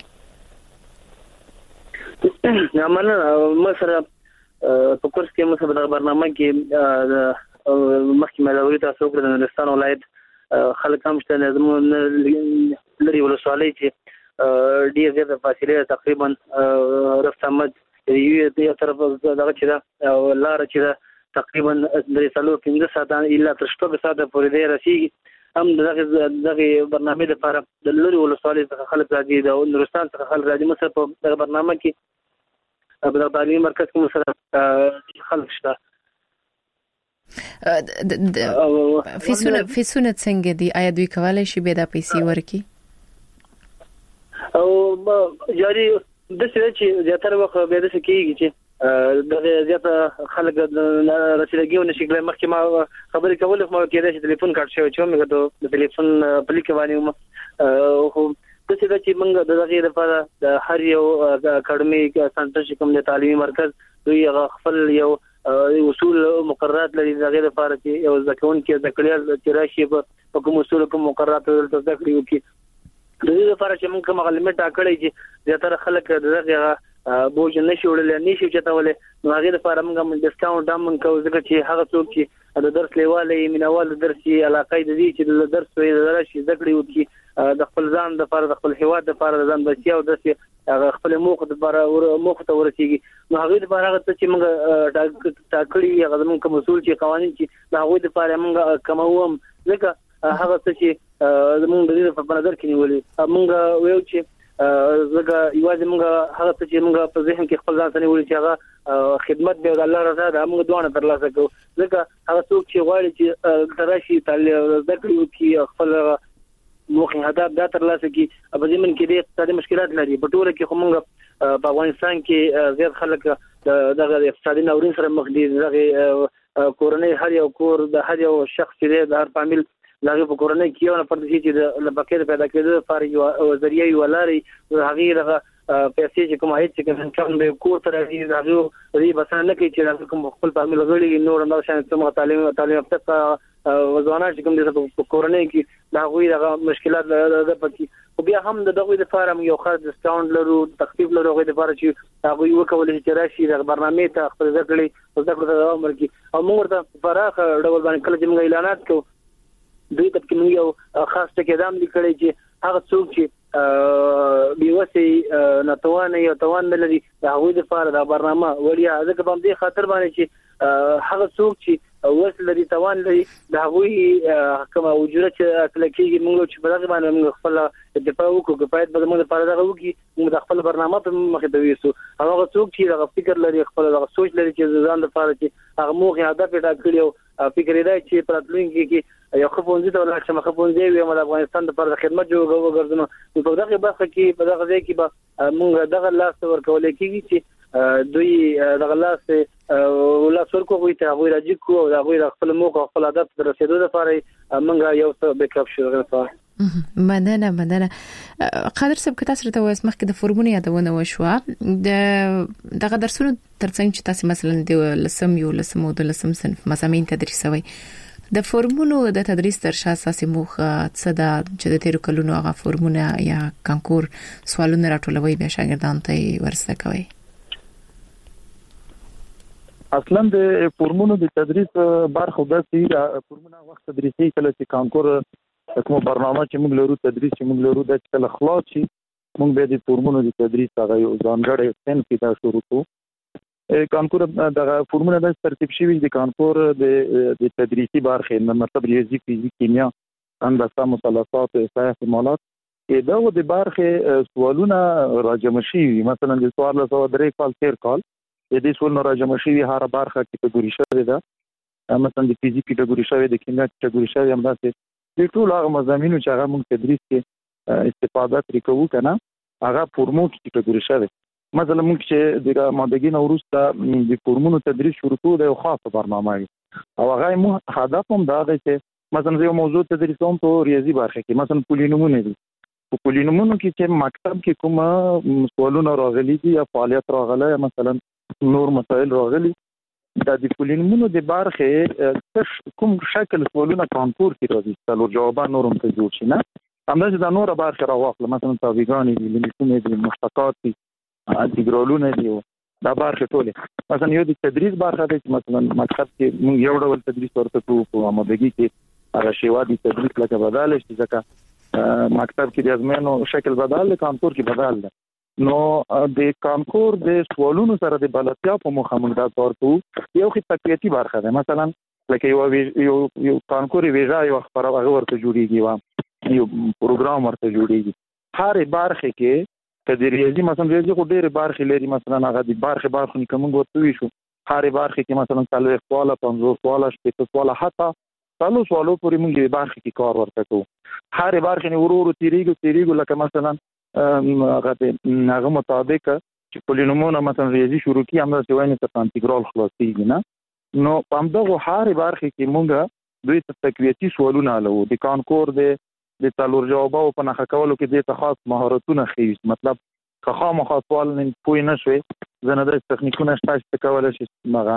یا مثلا په کورس کې موږ په برنامه کې مخکې ملوي تاسو کړل د نورستان ولایت خلک هم شته زموږ لري ولسوالۍ چې ډیر زیاته فاصله تقریبا رفتمت یو طرف دغه چې دا لار چې دا تقریبا د 3 ساعت الا تر 6 ساعت پورې دی رسیږي هم دغه برنامه لپاره د لري ولسوالۍ څخه خلک راځي د نورستان څخه خلک راځي مثلا په دغه برنامه کې په تعلیمي مرکز کې مثلا خلک شته فیسونه څنګه دي آیا دوی کولای شي به د پیسې ورکي او جاری د څه چې زیاتره وخت به د څه کېږي چې د زیاته خلک رسیدګي ونشي کولای مخکې ما خبرې کول خو کېدای شي ټلیفون کارت شوی چې موږ د ټلیفون پلیک باندې خو د څه چې موږ دغه لپاره د هر یو اکیډمیک سنټر چې کوم د تعلیمي مرکز دوی خپل یو اصول مقررات لري دغه لپاره چې یو ځکهون کې د کلیال چې راشي په کوم اصول کوم مقررات ورته ذکر یو کې د دې لپاره چې موږ کوم غلمه ټاکړې چې زیاتره خلک دغه بوج نشي وړل نشي چتاولې نو هغه لپاره موږ ډیسکاونټ هم کوو ځکه چې هغه څوک چې د درس لیواله مینوال درسي علاقې د دې چې د درس وي د راشي ذکر یو کې د خپل ځان د لپاره د خپل هیواد د لپاره ځان بچي او د خپل موخه د لپاره موخه ته ورسیږي نو هغه لپاره هغه چې موږ ټاکړي هغه موږ کوم اصول چې قوانين چې هغه د لپاره موږ کوموم ځکه هغه چې موږ د دې په نظر کې نیولې موږ ویو چې زګه یوازې موږ هغه چې موږ په ذهن کې خپل ځان ته نیولې چې هغه خدمت به د الله رضا ده موږ دوه ترلاسه کوو ځکه هغه څوک چې غواړي چې تراشي تعلیم ذکر وکړي خپل موخه هدف دا ترلاسه کی په زمين کې د اقتصادي مشکلات لري په ټوله کې کومه په افغانستان کې زیات خلک دغه اقتصادي ناورین سره مخ دي دغه کورنۍ هر یو کور د هر یو شخص چې د هر فامیل دغه په کورنۍ کې یو نه پردي چې د لبکې پیدا کېدو لپاره یو ذریعہ یو لاري هغه دغه پیسې چې کومه هیڅ کې کوم به کور تر دغه ری بسنه نه کوي چې کوم خپل فامیل غړي نور نو شان څه تعلیم افته وزوانه چې کوم د کورنۍ کې دا غوي دغه مشکلات د پکې او بیا هم دغه د فارم یو خاص ډیسکاونټ لرو تخفیف لرو غوي د فار چې هغه یو کول چې راشي د برنامه ته خپل ځکړي او ځکړه د عمر کې او موږ ته فراخ ډول باندې کله چې موږ اعلانات کوو دوی ته کې یو خاص ټکیدام لیکلي چې هغه څوک چې بیوسي نتوانه یو توان لري هغه د فار د برنامه وړیا ځکه په دې خاطر باندې چې هغه څوک چې وصل لري توان لري دا وی کوم وجوده چې کلکیږي موږ چې په دغه باندې موږ خپل دفاع وکړو چې باید به موږ لپاره دغه وکړي موږ د خپل برنامه په مخه ته ویسو هغه څوک چې دغه فکر لري خپل دغه سوچ لري چې ځان لپاره چې هغه موخه هدف ټاکلی او فکر دی چې پراتلونکي کې یو خپونځي ته ولر چې مخپونځي وي د افغانستان لپاره خدمت جوړو ګرځنو په دغه برخه کې په دغه ځای کې به موږ دغه لاس ورکول کېږي چې دوی دغه لاس ولا څورکو وي ته غوړه راځي کو او غوړه خپل موقع خپل هدف ته رسیدو لپاره موږ یو څه بیک اپ شو غواړو مننه قادر صاحب که تاسو ته وایس مخکې د فورمونه یادونه وشوه دغه درسونه ترڅنګ چې تاسو مثلا د لسم یو لسم او د لسم صنف مضامین تدریسوي د فورمونو د تدریس تر شا اساسي موخه څه ده چې د تیر کلونو هغه فورمونه یا کانکور سوالونه راټولوي به شاګردانو ته ورسته کوي اصلا د فورمونو د تدریس برخه د فورمونه وخت تدریسي کله چې کانکور کوم برنامه چې موږ لرو تدریس چې موږ لرو د کله خلاص شي موږ به د فورمونو د تدریس هغه یو ځانګړی سن کې دا شروع کوو کانکور د فورمونه د ترتیب شوی د کانکور د تدریسي برخه نه مطلب ریاضي فزیک کیمیا هندسه مثلثات احصاء احتمالات دا د برخه سوالونه راجمع شي مثلا د سوال له 3 کال 4 کال د دې سوال راجمع شي هر برخه کټګوري شوی ده مثلا د فزیک کټګوري شوی د کیمیا کټګوري شوی هم داسې د ټول هغه مضامینو چې هغه موږ تدریس کې استفاده ترې کوو کنه هغه فورمو کې کټګوري شوی مثلا موږ چې د مادګي وروسته د فورمونو تدریس شروع کوو د یو خاصه برنامه او هغه مو هدف هم دا دی چې مثلا یو موضوع تدریس کوم په ریاضي برخه کې مثلا پولینومونه دي په پولینومونو کې چې مکتب کې کوم سوالونه راغلي دي یا فعالیت راغله یا مثلا نور مسائل راغلي د پولینومونو د برخه کوم شکل سوالونه کانکور کې راځي څلور جوابان نورم ته جوړ شي نه همداسې د نور برخه راوخله مثلا تابعګان دي لیمیټونه دي مشتقات دي انټیګرالونه دي دا برخه ټولې مثلا یو د تدریس برخه ده چې مثلا مکتب کې موږ یو ډول تدریس ورته کوو په آمادګي کې هغه شیوا دي تدریس لکه بدل شي ځکه مکتب کې د ازمنو شکل بدل کانکور کې بدل ده نو د کانکور د سوالونو سره د بلدتیا په مخه موږ دا کار کوو یو خې تقویتي برخه ده مثلا لکه یو کانکور ویژه یو خبره هغه ورته جوړیږي یو پروګرام ورته جوړیږي هر برخه کې کله ریاضي مثلا ریاضي خو ډېر برخې لري مثلا هغه د برخه نه کوم ورته وی شو هر برخه کې مثلا 30 سوال 50 سوال 60 سوال حتی 30 سوالو پورې موږ د برخه کې کار ورته کوو هر برخه نه ورو تیریږي لکه مثلا هغه مطابق چې پولینومونه مثلا ریاضي شروع کی هم د وینې تر انټیګرال خلاصيږي نه نو په همدغه هر برخه کې موږ دوی ته تقویتي سوالونه لو د کانکور د څلور جوابو په نخښه کولو کې د خاص مهارتونه خېږي مطلب که خامخا سوال نه پوي نشوي زنه د تخنیکونو شته کولای شي مغه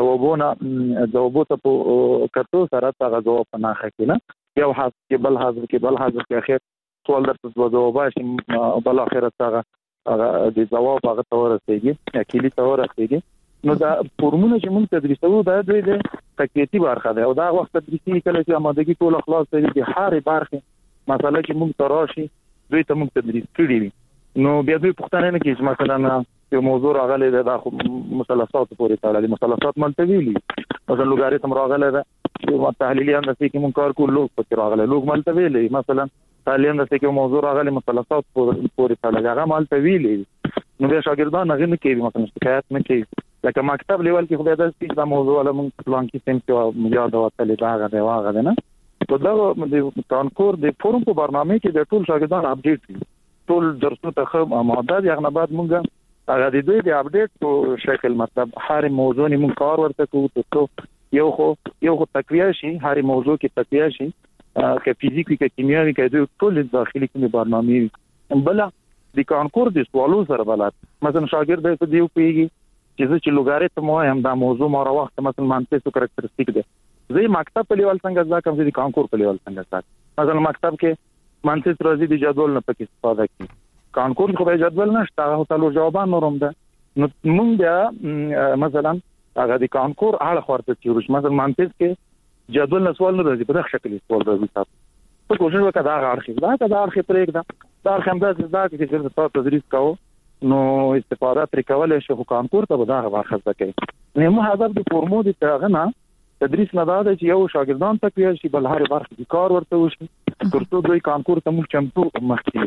جوابو ته په کتو سره هغه جواب په نخښه کې نه یو حاصل کې بل حاضر کې اخر سوال درته جواب شي بل اخر هغه د جواب هغه تور رسېږي اکیلی تور رسېږي نو دا فورمونه چې موږ تدریسو دا د تقویتي برخه ده او دا وخت تدریسي کله چې آمادګي ټول خلاص دي د هر برخه مثلا چې موږ تراشي دوی ته موږ تدریس کړی وي نو بیا دوی پوښتنه نه کوي چې مثلا یو موضوع راغلی د مثلثات پورې تړلې مثلثات ملتوي مثلا لوګاریتم راغلی دا یو تحلیلي اندازې کې موږ کار کوو لوګ پکې راغلی لوګ ملتوي مثلا تحلیلي اندازې کې موضوع راغلی مثلثات پورې تړلې هغه ملتوي نو بیا شاګردان هغه نه کوي مثلا شکایت نه کوي لکه مکتب لیول کې خو دا سپیچ دا موضوع له موږ پلان کې سم کې یاد وتلې دا هغه نه په دا د کانکور د فورم په برنامه کې د ټول شاګردان اپډیټ ټول درسونه ته آماده دي هغه بعد موږ هغه د دوی د اپډیټ په شکل مطلب هر موضوع موږ کار ورته کوو ته یو خو تقویه شي هر موضوع کې تقویه شي که فزیک کې کیمیا کې ټول داخلي کې برنامه بل د کانکور د سوالو سره بلد مثلا شاګرد ته دیو پیږي چې لوګاریتم وایم دا موضوع ماره وخت مثلا مانټیسو کریکټریسټیک ده زي مکتب په لیول څنګه ځکه چې کانکور په لیول څنګه ځکه مثلا مکتب کې مانټیس راځي د جدول نه پکې استفاده کوي کانکور خو به جدول نشته هغه ټول جوابان نورم ده نو موږ بیا مثلا هغه د کانکور اړه خورته چې مثلا مانټیس کې جدول نه سوال نه راځي په دغه شکل سوال راځي تاسو په کوشش وکړه دا اړخ پرېږده دا همداسې دا چې تاسو تدریس کوو نو استفاده تر کولای شي خو کانکور ته به دا واخذ کوي نو مو هدف د فورمو د تغنا تدریس نه دا چې یو شاګردان تقویه شي بل هر برخه کې کار ورته وشي ترڅو دوی کانکور ته موږ چمتو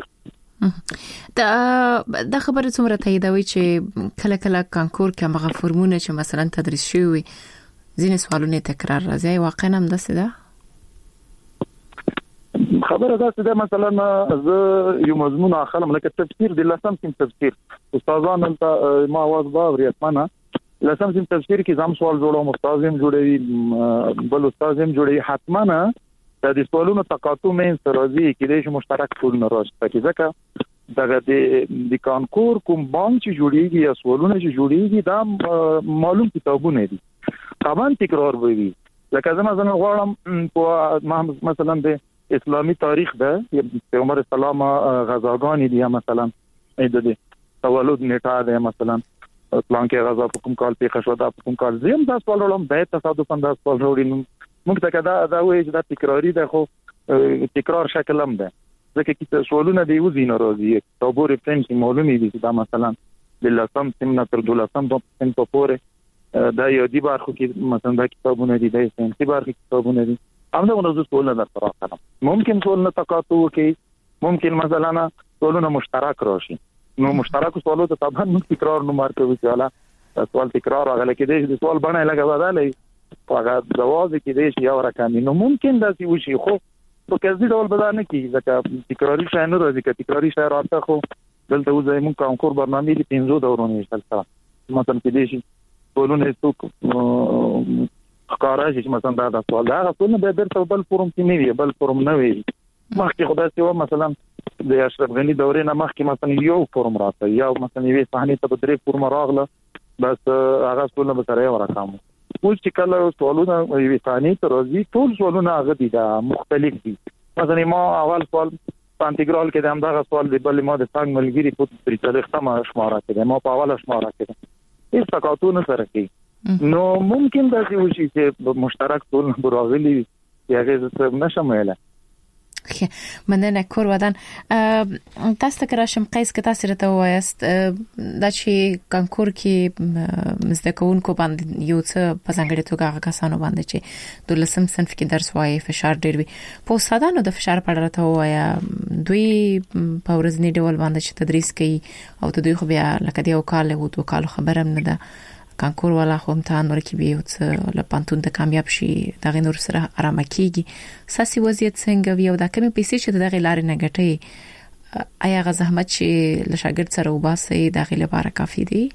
مخکې دا خبره څومره تاییدوي چې کله کله کانکور کې هغه فورمونه چې مثلا تدریس شوی ځینې سوالونه تکرار راځي واقعا هم داسې ده خبره دا چې مثلا زه یو مضمون اخلم لکه تفسیر د لسم سیم تفسیر استادان ته ما आवाज باوري اتمنه لسم سیم تفسیر کې ځم سوال جوړوم استاد هم جوړوي بل استاد هم جوړوي حتمنه د سوالونو تقاطع مې سرازي کې د مشترک ټول نه راځي ځکه دغه د کانکور کوم بانک چې جوړیږي یا سوالونه چې جوړیږي دا معلوم کتابونه دي طبعا تکرار وي لکه مثلا غواړم په مثلا د اسلامي تاریخ ده پیغمبر اسلام غزاګان دي مثلا د تولد نیټه ده مثلا پلان کې غزا په کوم کال پیښه شو دا په کوم کال زم دا سوال وروم به تصادفاً دا سوال وروړي موږ ته دا وایي چې دا تکراری ده خو تکرار شکل هم ده ځکه چې سوالونه دی وزي نه راځي تاسو ریفرنس معلومي دي دا مثلا د لسم سم نه تر دولسم سم په پورې دا یو دی برخو کې مثلا دا کتابونه دي د سنتي برخو کتابونه دي همدا ونوزو سوالونه در طرف ممکن سوالونه تقاطع کوي ممکن مثلا سوالونه مشترک راشي نو مشترک سوالو ته طبعا موږ تکرار نو مارکو چې سوال تکرار راغلی کې د سوال باندې لګا بدلې هغه جواب کې دی یو رقم نو ممکن دا چې وشي خو په کله ډول بدل نه کیږي ځکه تکراری شای نه راځي چې تکراری شای راته خو دلته وځي موږ کانکور برنامه دي 15 دورونه اشتغال مثلا کې دي شي ټولونه څوک ښکارا چې مثلا دا سوال دا ټول به درته بل فورم کې نه وي بل فورم نه وي مخکې خدای سي مثلا د اشرف غنی دورې نه مخکې مثلا یو فورم راځي یا مثلا یو صحنه ته درې فورم راغله بس هغه ټول به سره ورکامو اوس چې کله سوالونه یو صحنه ته راځي ټول سوالونه هغه دي دا مختلف دي مثلا ما اول سوال انټیګرال کې د همدغه سوال دی بل ما د څنګه ملګری په طریقه ما شماره کړم ما په اوله شماره کړم هیڅ تکاتونه سره کې نو ممکن دا چې وشي چې مشترک ټول براغلي یغه څه نشم ویله مننه کور ودان تاسو ته راشم قیس که تاسو راته وایست دا چې کانکور کې مزد کوونکو باندې یو څه په ځانګړي توګه هغه کسانو باندې چې د لسم صنف کې درس وایي فشار ډیر وي په استادانو د فشار په اړه راته وایا دوی په ورځنی ډول باندې چې تدریس کوي او ته دوی خو بیا لکه دی او کال او دوه کال خبره نه ده کانکور والا خو امتحان ورکوي او څه لپانتون ته کامیاب شي دغه نور سره آرام کیږي ساسي وضعیت څنګه وي او دا کومې پیسې چې دغه لارې نه ګټي آیا غ زحمت چې لشاګرد سره وباسي دغه لپاره کافي دي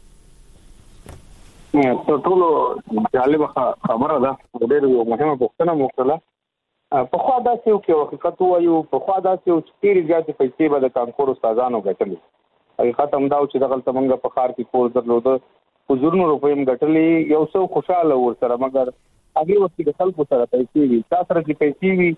ټول جالب خبره ده ډېر مهمه پوښتنه وکړه په خوا دا چې یو حقیقت وایو په خوا دا چې ډېر زیات پیسې به د کانکور استادانو ګټلې حقیقت هم دا چې دغه تمنګ په خار کې کور درلوده حضورونو روپیم ګټلې یو څو خوشاله ورسره مګر هغه وخت کې خلکو سره پیسې وي تاسو سره کې پیسې وي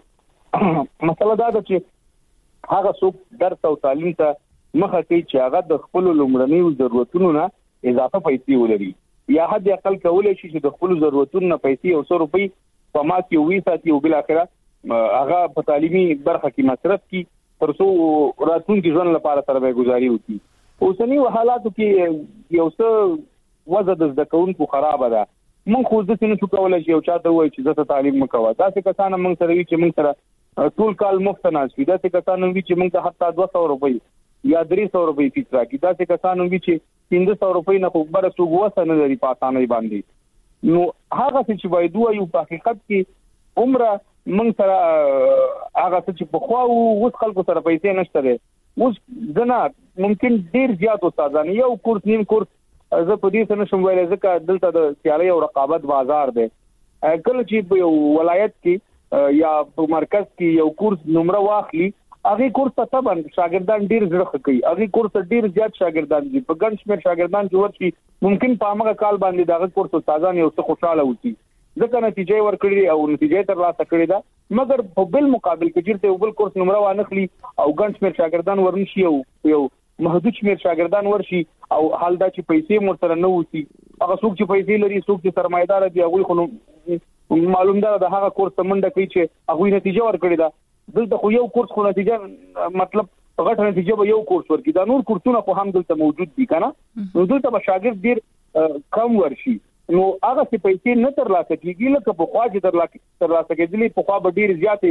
مسله دا ده چې هغه څوک درس او تعلیم ته مخه کوي چې هغه د خپل لومړني ضرورتونو نه اضافه پیسې ولري یا حد اقل کولای شي چې د خپل ضرورتونو نه پیسې او 100 روپۍ په ماس کې وي ساتي او بل اخره هغه په تعلیمي برخه کې مصرف کی ترڅو راتلونکي ژوند لپاره سره به گزاري وکړي اوسنی حالاتو کې یو څه وضع د ذکرونکو خراب ده مونږ خو ځکه نه کولای شو چې چاته وایي چې زه تعلیم مکوه تاسو کسان مونږ سره وی چې مونږ سره ټول کال مفت نه شي دا څه کسان وی چې مونږ ته حتی 200 روپۍ یا 300 روپۍ فیس راکې دا څه کسان وی چې 300 روپۍ نه خو بره څو وسه نه لري په اسانه باندې نو هغه چې وایي دوی په حقیقت کې عمره مونږ سره هغه چې په خوا اوس خلکو سره پیسې نشته اوس ځنه ممکن ډیر زیات استادان یو کورس نیم کورس زه په دې سره شم ویل ځکه دلته د سیالي او رقابت بازار دی کله چې په ولایت کې یا په مرکز کې یو کورس نمبر واخلي هغه کورس ته تبن شاګردان ډیر زړه کوي هغه کورس ډیر زیات شاګردان دي په ګڼ شمېر شاګردان چې ورشي ممکن په هغه کال باندې دغه کورس استادان یو څه خوشاله وتی ځکه نتیجې ورکړي او نتیجې تر لاسه کړي دا مګر په بل مقابل کې چې بل کورس نمبر وانخلي او ګڼ شمېر شاګردان ورنشي یو محدود شمېر شاګردان ورشي او حال دا چې پیسې مر سره نه وتی هغه څوک چې پیسې لري څوک چې سرمایدار دي هغه خو معلوم ده د هغه کورس منډه کوي چې هغه نتیجه ورکړي دا دلته خو یو کورس خو نتیجه مطلب غټه نتیجه به یو کورس ورکړي دا نور کورسونه خو هم دلته موجود دي کنه نو دلته به شاګرد ډیر کم ورشي نو هغه چې پیسې نه ترلاسه کیږي لکه په خوا چې ترلاسه کېدلې په خوا به ډیر زیاتې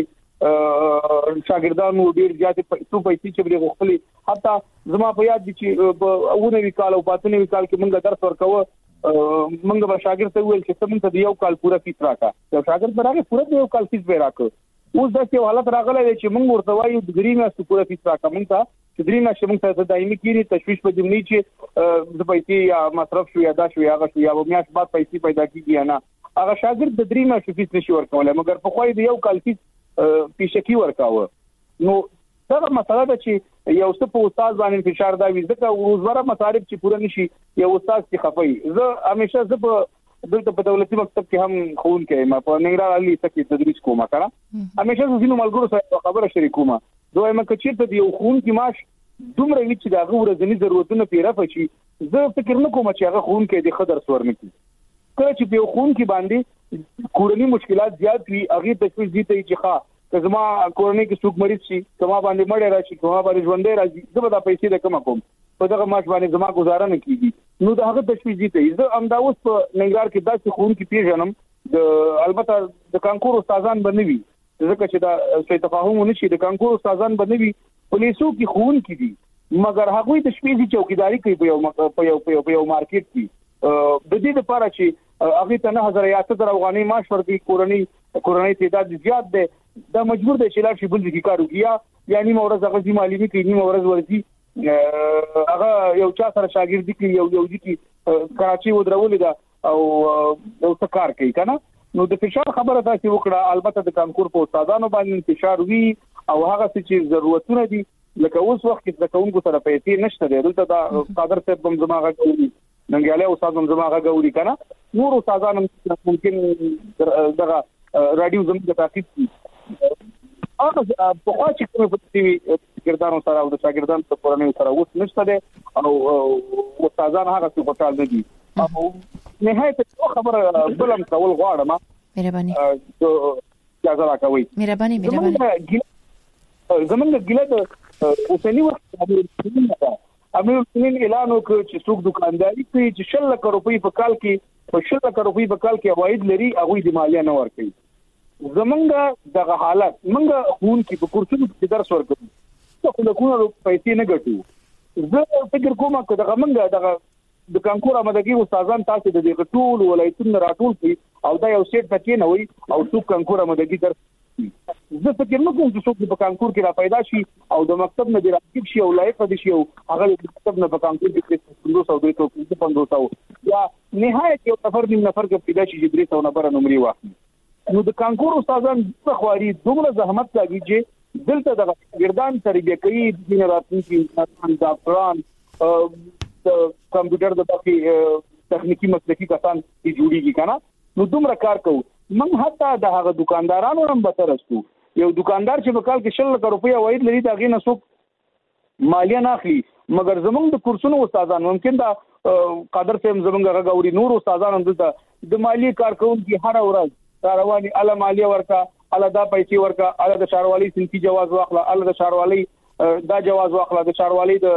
شاګردانو ډیر زیاتې پیسې چې بری غوښتلې حتی زما په یاد دي چې په 19 کال او 15 کال کې موږ درس ورکوه موږ به شاګرد ته ویل چې موږ ته یو کال پوره فیس راکا یو شاګرد برابر پوره یو کال فیس به راکو اوس دا چې حالت راغله چې موږ ورته وایو د ګرینه پوره فیس راکا موږ ته چې درینه چې موږ ته دایمي کیږي تشویش په دې چې د پیسې یا مصرف شو یا دا شو یا هغه شو یا میاش بعد پیسې پیدا کیږي نه هغه شاګرد د درینه فیس نشي ورکولای مګر په خوای دی یو کال فیس پیشکی ورکاوه نو دا مسله ده چې یو څه په استاد باندې فشار دا وي ځکه روزمره مصارف چې پوره نشي یو استاد چې خفای زه همیشه په دلته په دولتي مکتب کې هم خون کې ما په ننګرهار علي تکي تدریس کوم کنه همیشه زینو ملګرو سره خبره شریکوم دوی مکه چې ته یو خون کې ماش دومره وی چې دا ورځنی ضرورتونه پیرا پچی زه فکر نه کوم چې هغه خون کې د خدر سورنه کی کله چې په خون کې باندې کورنی مشکلات زیات وي هغه تشویش دي ته چې ښه کزما کورنی کې څوک مریض شي کما باندې مړ راشي کما باندې ژوندې راځي زه به دا پیسې د کم کوم په دغه ماش باندې زما گزاره نه کیږي نو دا هغه تشویش دي ته زه امداوس په ننګرهار کې داسې خون کې پیژنم د البته د کانکور استادان بنوي ځکه چې دا څه تفاهم ونشي د کانکور استادان بنوي پولیسو کې خون کې دي مګر هغه د شپې چوکیداری کوي په یو مارکیټ کې د دې لپاره چې هغه ته 9000 یا 7000 افغاني معاش ورکړي کورنۍ تعداد زیات ده دا مجبور دی چې لا شي بل کې کار وکړي یا نیمه ورځ هغه ځي مالی کې نیمه ورځ ورځي هغه یو چا سره شاګردي کې یو دي کراچي ودرولې دا او یو څه کار کوي کنه نو د فشار خبره دا چې وکړه البته د کانکور په استادانو باندې فشار وی او هغه چې ضرورتونه دي لکه اوس وخت کې د کوونکو سره پیسې نشته دی دلته دا قادر صاحب هم زماغه کوي ننګاله استاد هم زماغه کوي کنه نور استادان ممکن دغه رادیو زموږ د تاکید هغه په خوا چې کومه پټي ګردانو سره او د شاګردانو په پرانه سره اوس نشته دی او استادان هغه څه په تال دي او نهایت خبره بلم کول غواړم مهرباني اجازه راکوي مهرباني زمونږ ګیله د اوسنی وخت امیر المؤمنین اعلان وکړ چې څوک دکانداري کوي چې 1 لک روپۍ په کال کې عواید لري هغه د مالیه نه ورکوي زمونږ دغه حالت منګه خون کې په کورسونو کې درس ورکوي څه له کومه پیسې نه ګټو زه فکر کوم چې دغه منګه دغه د کانکور آمدګي استادان تاسو د دې ټول ولایتونو راټول کړي او دا یو سیټ پکې نه وي او څوک کانکور آمدګي درس زه فکر نه کوم چې څوک په کانکور کې را پیدا شي او د مکتب نه راکټ شي او لایق دي شي او هغه د مکتب نه په کانکور کې 500 یا نهایت یو نفر کې پیدا شي چې 300 نفر نمرې واخلي نو د کانکور استادان په خواري دومره زحمت کوي چې دلته د ګردان تربیه کوي د راتلونکي انسان ډاکټران کمپیوټر د باقي تخنیکی مسلکی کسان چې جوړیږي کنه نو دومره کار کوي من حتی د هغه دکاندارانو هم به ترسو یو دکاندار چې په کال کې 1 لک روپۍ عواید لري دا غي نه څوک مالیه نه اخلي مګر زمونږ د کورسونو استادان ممکن دا قادر سیم زمونږ غاوري نور استادان هم د مالیه کارکونکو هر ورځ رواني اله مالیه ورکا اله دا پیسې ورکا اله د شاروالي سنتي جواز واخلا اله د شاروالي دا جواز واخلا د شاروالي د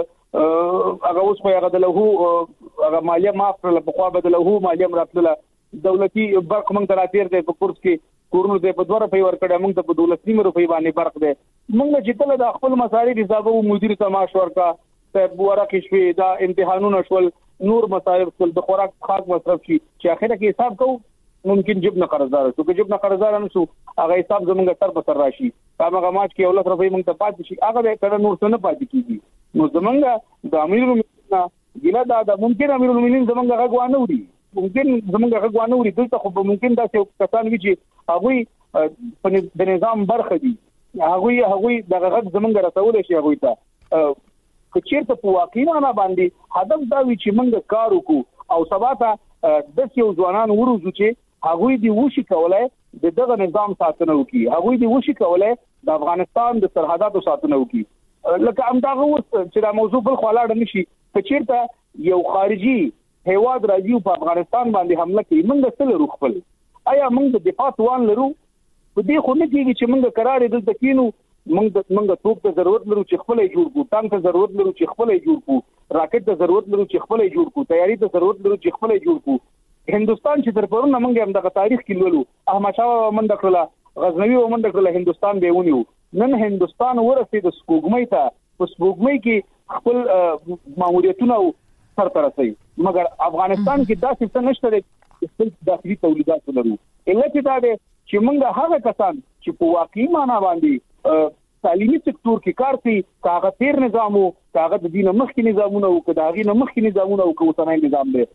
هغه اوس په هغه د له هغه مالیه معاف کړل په خوا بدله مالیه مراتله دولتي برق موږ دراتیر دی په کورس کې کورونو ته په 2 روپۍ ورکړه موږ ته په 12 روپۍ باندې برق دی موږ چې تل د خپل مصارف حسابو مدیر تماش ورکا په بوره کې شوي دا امتحانونه شول نور مصارف ټول د خوراک خاص مصرف شي چې اخره کې حساب کوو ممکن جب نه قرضدار شو که جب نه قرضدار نه شو هغه حساب زمونږ تر په سر راشي هغه ماچ کې 1 روپۍ موږ ته پاتې شي هغه به کړه نور څه نه پاتې کیږي نو زمونږ د امیر المؤمنین ګیله دا ممکن امیر المؤمنین زمونږ غوانه وړي ممکن زمونږ غوانه وړي دلته خو ممکن دا چې کسان وی چې هغه په نظام برخه دي هغه دغه غږ زمونږ رسول شي هغه ته کچېرته په واقعي معنا باندې هدف دا وی چې موږ کار وکړو او سبا ته د یو ځوانان ورزو چې هغه دی وشي کولای دغه نظام ساتنه وکي هغه دی وشي کولای د افغانستان د سرحداتو ساتنه وکي لکه همداغه چې دا موضوع بل خلاړ نشي کچېرته یو خارجي هیواد راځي په افغانستان باندې حمله کوي موږ سره روخپل آیا موږ د دفاع توان لرو په دې خو نه کېږي چې موږ قرار دلته کینو موږ توپ ته ضرورت لرو چې خپل جوړ کو ټانک ته ضرورت لرو چې خپل جوړ کو راکټ ته ضرورت لرو چې خپل جوړ کو تیاری ته ضرورت لرو چې خپل جوړ کو هندستان چې تر پرونه موږ هم د تاریخ کې لولو احمد شاه ومنډ کړل غزنوي ومنډ کړل هندستان به ونیو نن هندستان ورسېد د سپوږمۍ ته په سپوږمۍ کې خپل ماموریتونه سر ترسي مګر افغانستان کې دا څه نشته چې داخلي تولیدات لرو علت دا دی چې موږ هغه کسان چې په واقعي معنا باندې تعلیمي سکتور کې کار کوي کاغه تیر نظامو کاغه د دینه مخکې نظامونه او کداغي نه مخکې نظامونه او کوڅنۍ نظام دی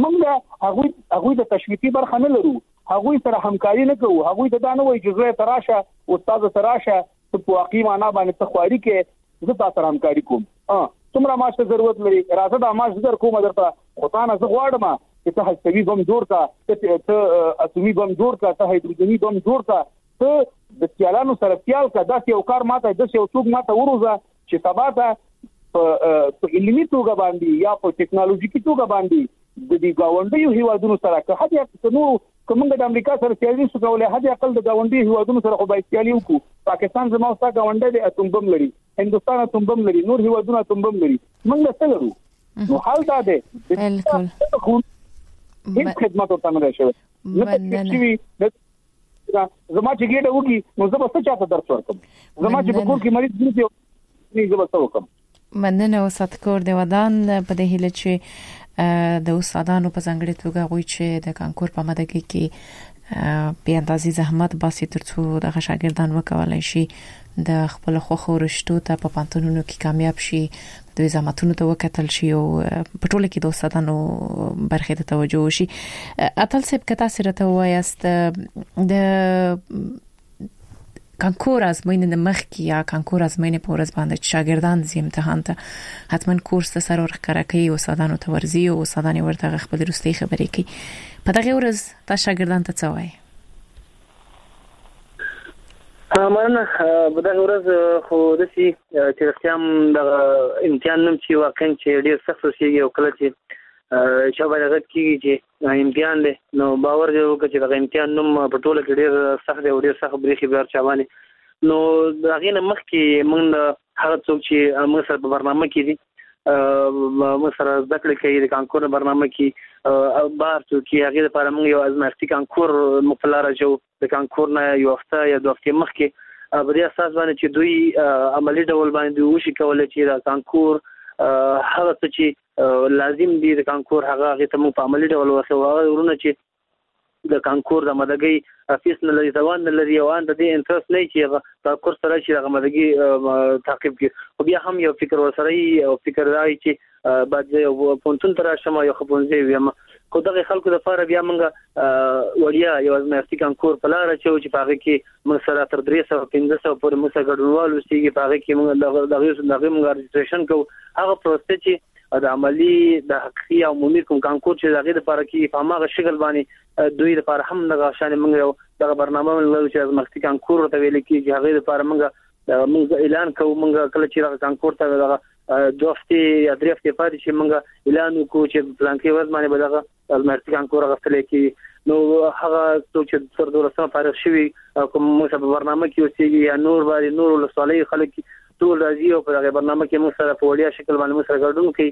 موږ هغه د تشویقي برخه نه لرو هغه سره همکاري نه کوو هغه د دانه وای جزوه تراشه استاد تراشه په واقعي معنا باندې تخواري کې زه تاسو سره همکاري کوم څومره ماشه ضرورت لري راځه د ماشه در کوم درته خدانه زه غواړم چې ته هڅوي بم جوړ کا ته اتمی بم جوړ کا ته هایدروجني بم جوړ کا ته د سیالانو سره سیال کا داسې یو کار ماته د یو څوک ماته وروزه چې سبا ته په علمي توګه باندې یا په ټیکنالوژیکي توګه باندې د دې گاونډیو هیوادونو سره که هدا نو کومه د امریکا سره سیالي وکولای هدا عقل د گاونډیو هیوادونو سره خو باید سیالي وکړو پاکستان زموږ سره گاونډي د اتم بم لري هندستان اتم بم لري نور هیوادونه اتم بم لري موږ څه لرو نو حال دا دی بالکل هیڅ خدمت ورته نه شوی نه زما چې ګډه وږي نو زه به څه چاته درس ورکم زما چې په کور کې مریض دي زه به څه وکم مننه وسات کور د ودان په دې هله چې د استادانو په څنګه توګه غوي چې د کانکور په ماده کې په اندازې زحمت باسي ترڅو د شاګردان وکولای شي د خپل خوخو رشتو ته په پانتونونو کې کامیاب شي د زحمتونو ته وکتل شي او په ټوله کې د استادانو برخه ته توجه وشي. اتل سب کتا سره ته وایست د کانکور ازموینې مخ کې یا کانکور ازموینې په ورځ باندې شاګردان زی امتحان ته حتما کورس ته سره ورخره کوي او استادانو ته ورزي او استادان ورته خپل رستي خبرې کوي. په دغه ورځ تا شاګردان ته څه وایي؟ مننه. په دغه ورځ خو د سي چې رښتیام د امتحان نوم چې واقعا چې ډیر سخت شي او کله چې شابه راغت کیږي چې امتحان دی نو باور دی چې د امتحان نوم په ټوله کې ډیر سخت دی او ډیر سخت بریخي بار چاواني نو دغه نه مخکې موږ هغه څوک چې موږ سره په برنامه کې دي موږ سره ذکر کوي د کانکور برنامه کې بار چې هغه لپاره موږ یو ازمایښتي کانکور مقرره جو د کانکور نه یو هفته یا دوه هفتې مخکې په دې اساس باندې چې دوی عملی ډول باندې وشي کولای چې د کانکور هغه څه چې لازم دي د کانکور هغه ته موږ په عملی ډول ورونه چې د کانکور د مدګي فیس نه لري ځوان نه لري او ان د دې انټرست نه چې د کورس سره چې د مدګي تعقیب کوي خو بیا هم یو فکر ورسره او فکر راځي چې بعد یو پونتون تر شمه یو خپونځي ویم خو دغه خلکو د فار بیا موږ وړیا یو ازمایښتي کانکور په لار چې په هغه کې موږ سره تر 300-500 پورې موږ سره ګډونوال وسیږي په هغه کې موږ دغه موږ رجسټریشن کوو هغه پروسه چې د عملی د حقیقي او عمومي کوم کانکور چې دغه لپاره کې په هغه شکل باندې دوی لپاره هم دغه شان موږ یو دغه برنامه لرو چې ازمایښتي کانکور ته ویل کېږي هغه لپاره موږ اعلان کوو موږ کله چې دغه کانکور ته دغه دوه هفتې یا درې هفتې پاتې چې موږ اعلان وکړو چې پلان کې ورځ باندې به دغه ازمایښتي کانکور غوښتل کېږي نو هغه څوک چې تر 12 فارغ شوي کوم موږ په برنامه کې اوسېږي یا نور باندې نور ولسوالۍ خلک ټول راځي او په هغه برنامه کې موږ سره په وړیا شکل باندې موږ سره ګډون کوي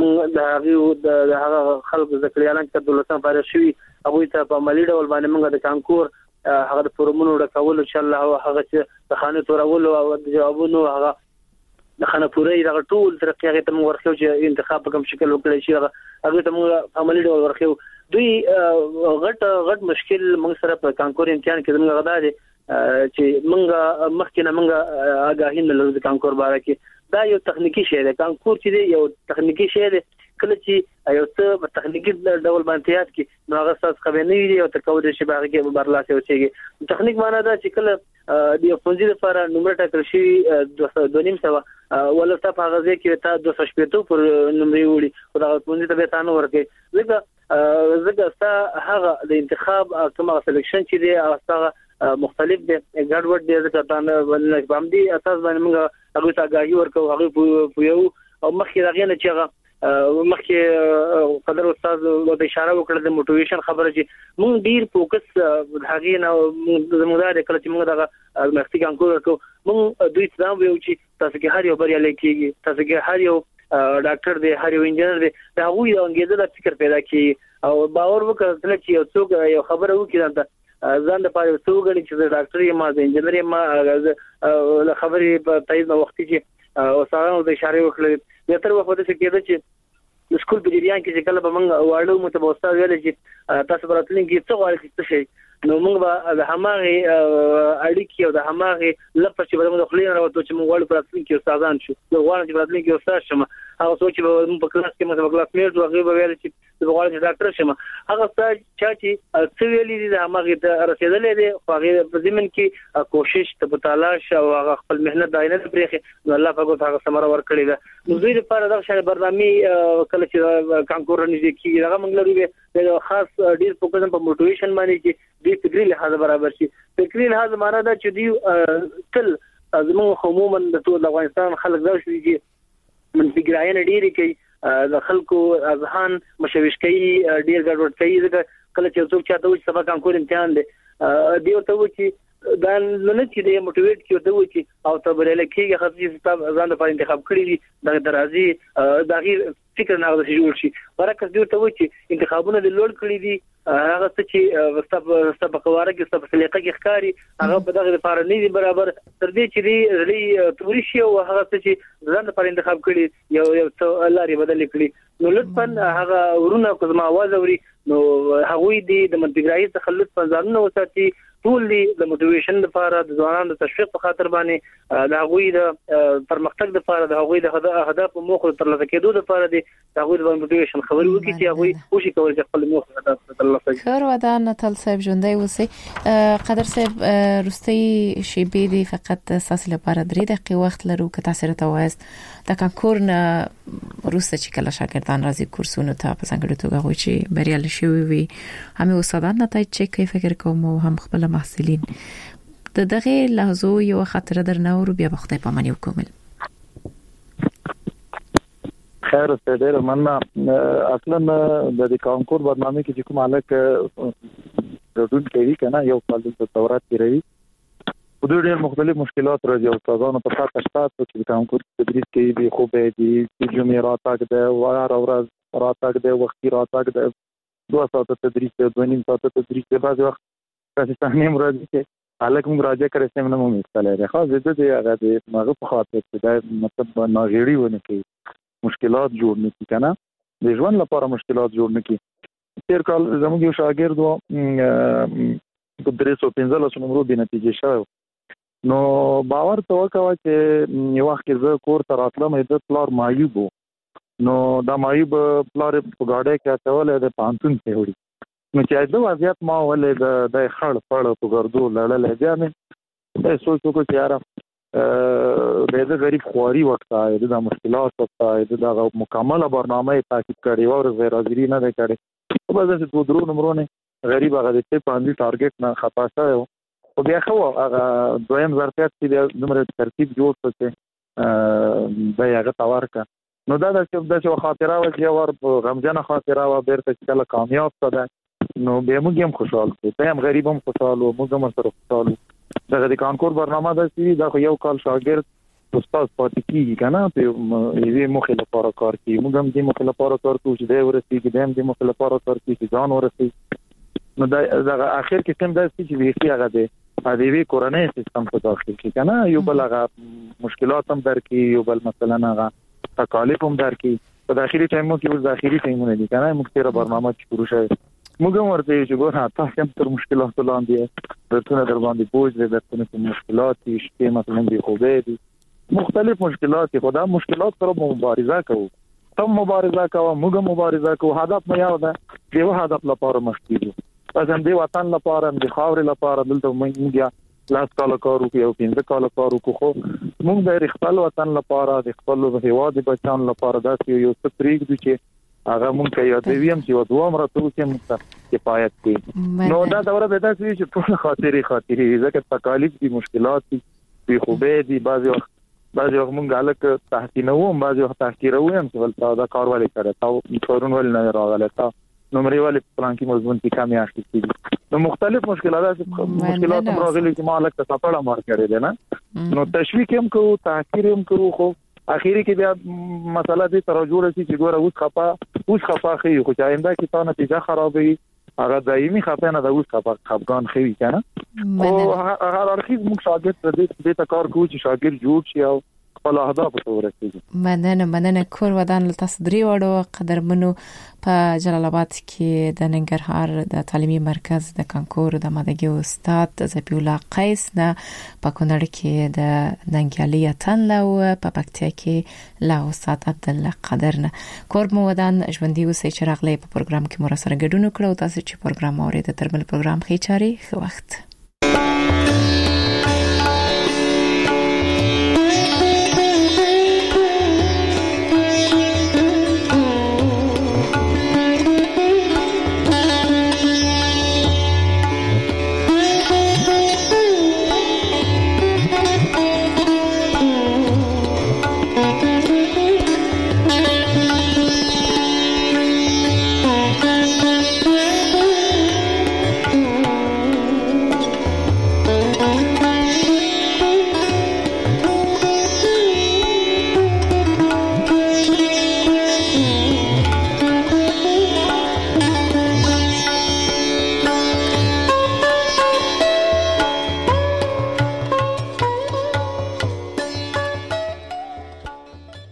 موږ د هغه خلکو ذکر اعلان چې 12 فارغ شوي هغه ته په عملی ډول باندې موږ د کانکور هغه د فورمونو ډکول ان شاء الله هغه چې د خانه تورول او د جوابونو هغه د خانه پورې دغه ټول ترقی هغه ته موږ ورخو چې انتخاب په کوم شکل وکړي شي هغه ته موږ عملی ډول ورخو دوی غټ مشکل موږ سره په کانکور امتحان کې موږ غدا دي چې موږ مخکې موږ آگاهی نه لرو د کانکور باره کې دا یو تخنیکی شی دی کانکور چې دی یو تخنیکی شی دی کله چې یو څه په تخنیکی ډول باندې یاد کی نو هغه تاسو خبرې نه وي او تکول شي باغ کې برلاسه اوسېږي تخنیک معنا دا چې کله د فونزي لپاره نمبر ټاکل شي 2.5 ولته په هغه کې تا 250 پر نمبر وړي او دا فونزي ته به تاسو ورکړي زګه هغه د انتخاب کومه سلیکشن چې دی هغه مختلف دي ګډوډ دي ځکه تاسو باندې اساس باندې موږ هغه ته آگاهی ورکو هغه په یو او مخکې راغی نه چې هغه مخکې قدر استاد د اشاره وکړه د موټیویشن خبره چې موږ ډیر فوکس هغه نه زموږ د کله چې موږ دغه ازمایښتي کانکور ورکو موږ دوی ته ویو چې تاسو کې هر یو بریالي کیږي تاسو کې هر یو ډاکټر دی هر یو انجنیر دی دا هغه یو انګیزه د فکر پیدا کی او باور وکړل چې یو څوک یو خبره وکړي ځان د پاره څو غړي چې ډاکټر یې ما د انجنیر یې ما خبرې په تایید وخت کې او سارانو د اشاره وکړل تر وخت څخه کېده چې سکول په جریان کې چې کله به موږ واړو متوسط ویل چې تاسو براتلین کې څه غواړئ څه شي نو موږ به د هماغه اړیکې او د هماغه لپاره چې به موږ خلینو راوته چې موږ واړو براتلین کې استادان شو نو غواړم چې براتلین کې استاد شم هغه څوک چې په کلاس کې موږ په کلاس میټ هغه به ویل چې زه غواړم چې ډاکټر شم هغه استاد چې څه ویلي دي هماغه ته رسیدلې دي خو هغه په زمين کې کوشش ته تلاش او هغه خپل مهنت داینه پرېخي نو الله پاک هغه ثمره ورکړي ده نو دوی لپاره دا شای برنامه کله چې کانکور نږدې کیږي هغه موږ لري د خاص ډیر فوکس په موټیویشن باندې چې د فکری لحاظ برابر شي فکری لحاظ معنا دا چې دی تل زموږ عموما د ټول افغانستان خلک دا شوي چې من فکرایانه ډیری کوي د خلکو اذهان مشوش کوي ډیر ګډوډ کوي ځکه کله چې څوک چاته وي سبا کانکور امتحان دی ته و چې دا نه چې د موټیویټ کیو و چې او ته بلل کېږي خاصه ځان په انتخاب کړی دي د درازي د غیر فکر نه غوښتل شي ورکه دوی ته و چې انتخابونه د لوړ کړی دي هغه چې سبقواره کې سلیقه کې ښکاری هغه په دغه لپاره نه دي برابر تر دې چې دی توري شي او هغه چې ځان لپاره انتخاب کړي یو څه لاري بدل کړي نو لطفا هغه ورونه کوم आवाज اوري نو هغه دی د منطقي تخلص په ځانونه وساتي ټول دی د موټیویشن لپاره د ځوانانو د تشویق په خاطر باندې د هغوی د پرمختګ لپاره د هغوی د اهداف او موخو ترلاسه کېدو لپاره دی د هغوی د موټیویشن خبرې وکړي چې هغوی کوشش کوي چې خپل موخو هدف ترلاسه کړي. خیر ودان نتل صاحب ژوندۍ اوسئ. قدر صاحب رستي شیبې دی فقط اساس لپاره 3 دقیقې وخت لرو که تاسو راته وایست د کانکور نه روسته چې کله شاګردان راځي کورسونو ته په څنګه توګه غوي چې بریالي شوي وي همي استادان نتایج چک کوي فکر کوم هم خپل محصلین د دغه لحظو یو خاطر درنور بیا په خدای پامن یو کومل. خیر ستاسو مننه. اصلا د کانکور برنامه کې کوم الک ګډون کوي کنه یو کال د تورات کې راوي په ډېر مختلف مشکلات راځي او استادانو په تاسو تاسو چې کانکور تدریس کوي به خو به دي چې جمعرات تک د وار او راز تک د وختي رات تک د 2 ساعت تدریس د 2 ساعت تدریس په بعض وخت تاسو څنګه مرادي چې الک موږ راځي کړی سم نه مو مستله خاص د دې هغه د مغه په خاطر چې دا مطلب ناغېړي ونه کوي مشکلات جوړ نه کی کنه د ژوند لپاره مشکلات جوړ نه کی. تیر کال زموږ یو شاګرد و په 315 نمبر د نتیجې شاو نو باور ته وکړه چې یو وخت زه کور ته راتلم د پلار مایوب نو دا مایوب پلار په گاډي کې اچول د پانتون ته وړي نو چې دا وضعیت ما ولې د خړ پړ په ګردو لړل بیا مې د سوچ وکړ چې یاره د غریب خواري وخت د مشکلات وخت د مکمله برنامه تعقیب کړي او غیر حاضری نه کړي په بازار کې 2 نمبرونه غریب هغه د پاندې ټارګټ نه خطا شوی او بیا خو هغه دویم ظرفیت چې د نمبر ترتیب جوړ کړي د هغه تاورکا نو دا د خاطره او چې ور غمجن خاطره او بیرته کله کامیاب شوه نو به موږ هم خوشاله شو ته هم غریب هم خوشاله او موږ هم سره خوشاله دغه د کانکور برنامه ده چې دا یو کال شاګرد استاد پاتې کیږي کنه په یوه مخه لپاره کار کوي موږ هم دې مخه لپاره کار کوو چې دا ورسیږي دې مخه لپاره کار کوي چې ځان ورسیږي نو دا اخر کې څنګه د چې ویخي هغه دی د وی کورنۍ سیستم په داخل کې کنه یو بل هغه مشکلات هم درکې یو بل مثلا هغه تکالیف هم درکې په داخلي ټایمو کې ول داخلي ټایمونه دي کنه موږ تیر برنامه شروع شوه موږ هم ورته چې ګوره تاسو هم تر مشکلات لاندې درته در باندې بوج دي درته مشکلات شته مثلا دی خوبه دي مختلف مشکلات خدا مشکلات سره مبارزه کوو تم مبارزه کوو موږ مبارزه کوو هدف مې یو ده دیو هدف لپاره مشکل پس هم دی وطن لپاره هم د خاور لپاره دلته موږ لاس کال کارو کې او 15 کال کارو کو خو موږ د خپل وطن لپاره د خپل هیواد بچان لپاره دا یو څه طریق دي چې هغه مونږ کوي د ویم چې ودوه مرته چې موږ کفایت کوي نو دا دوره به دا چې ټول خاطري ځکه تکالیف دي مشکلات دي خوبه دي بعضي وخت موږ الک تحقیرو بعضي وخت تحقیرو هم چې دا کارواله کړه تاسو کارون ول نه راغله تا نو مریواله پلان کې مضمون کې کمی اخیستي نو مختلف مشکلات راغلي چې مالک ته سپړه مار کړی دی نه نو تشویق هم کوو تحقیر هم کوو خو اخیری کې بیا مسله دې تر جوړه شي چې ګوره اوس خفا خي خو چې آینده کې تا نتیجه خرابوي هغه دایمي خفه نه د اوس خفقان خوي کنه او هغه ارخیز موږ شاګرد دې ته کار کوو چې شاګرد جوړ شي او خپل اهداف ته ورسیږي. مننه کور ودان تاسو درې وړو قدرمنو په جلال آباد کې د ننګرهار د تعلیمي مرکز د کانکور د مدګي استاد ذبیح الله قیس نه په کونړ کې د ننګیالي اتن له په پکتیا کې لا استاد عبد الله قدر نه کور مو ودان ژوندۍ اوسئ چې راغلی په پروګرام کې مو سره ګډون وکړو تاسو چې پروګرام اورید ترمل پروګرام خې چاري خو وخت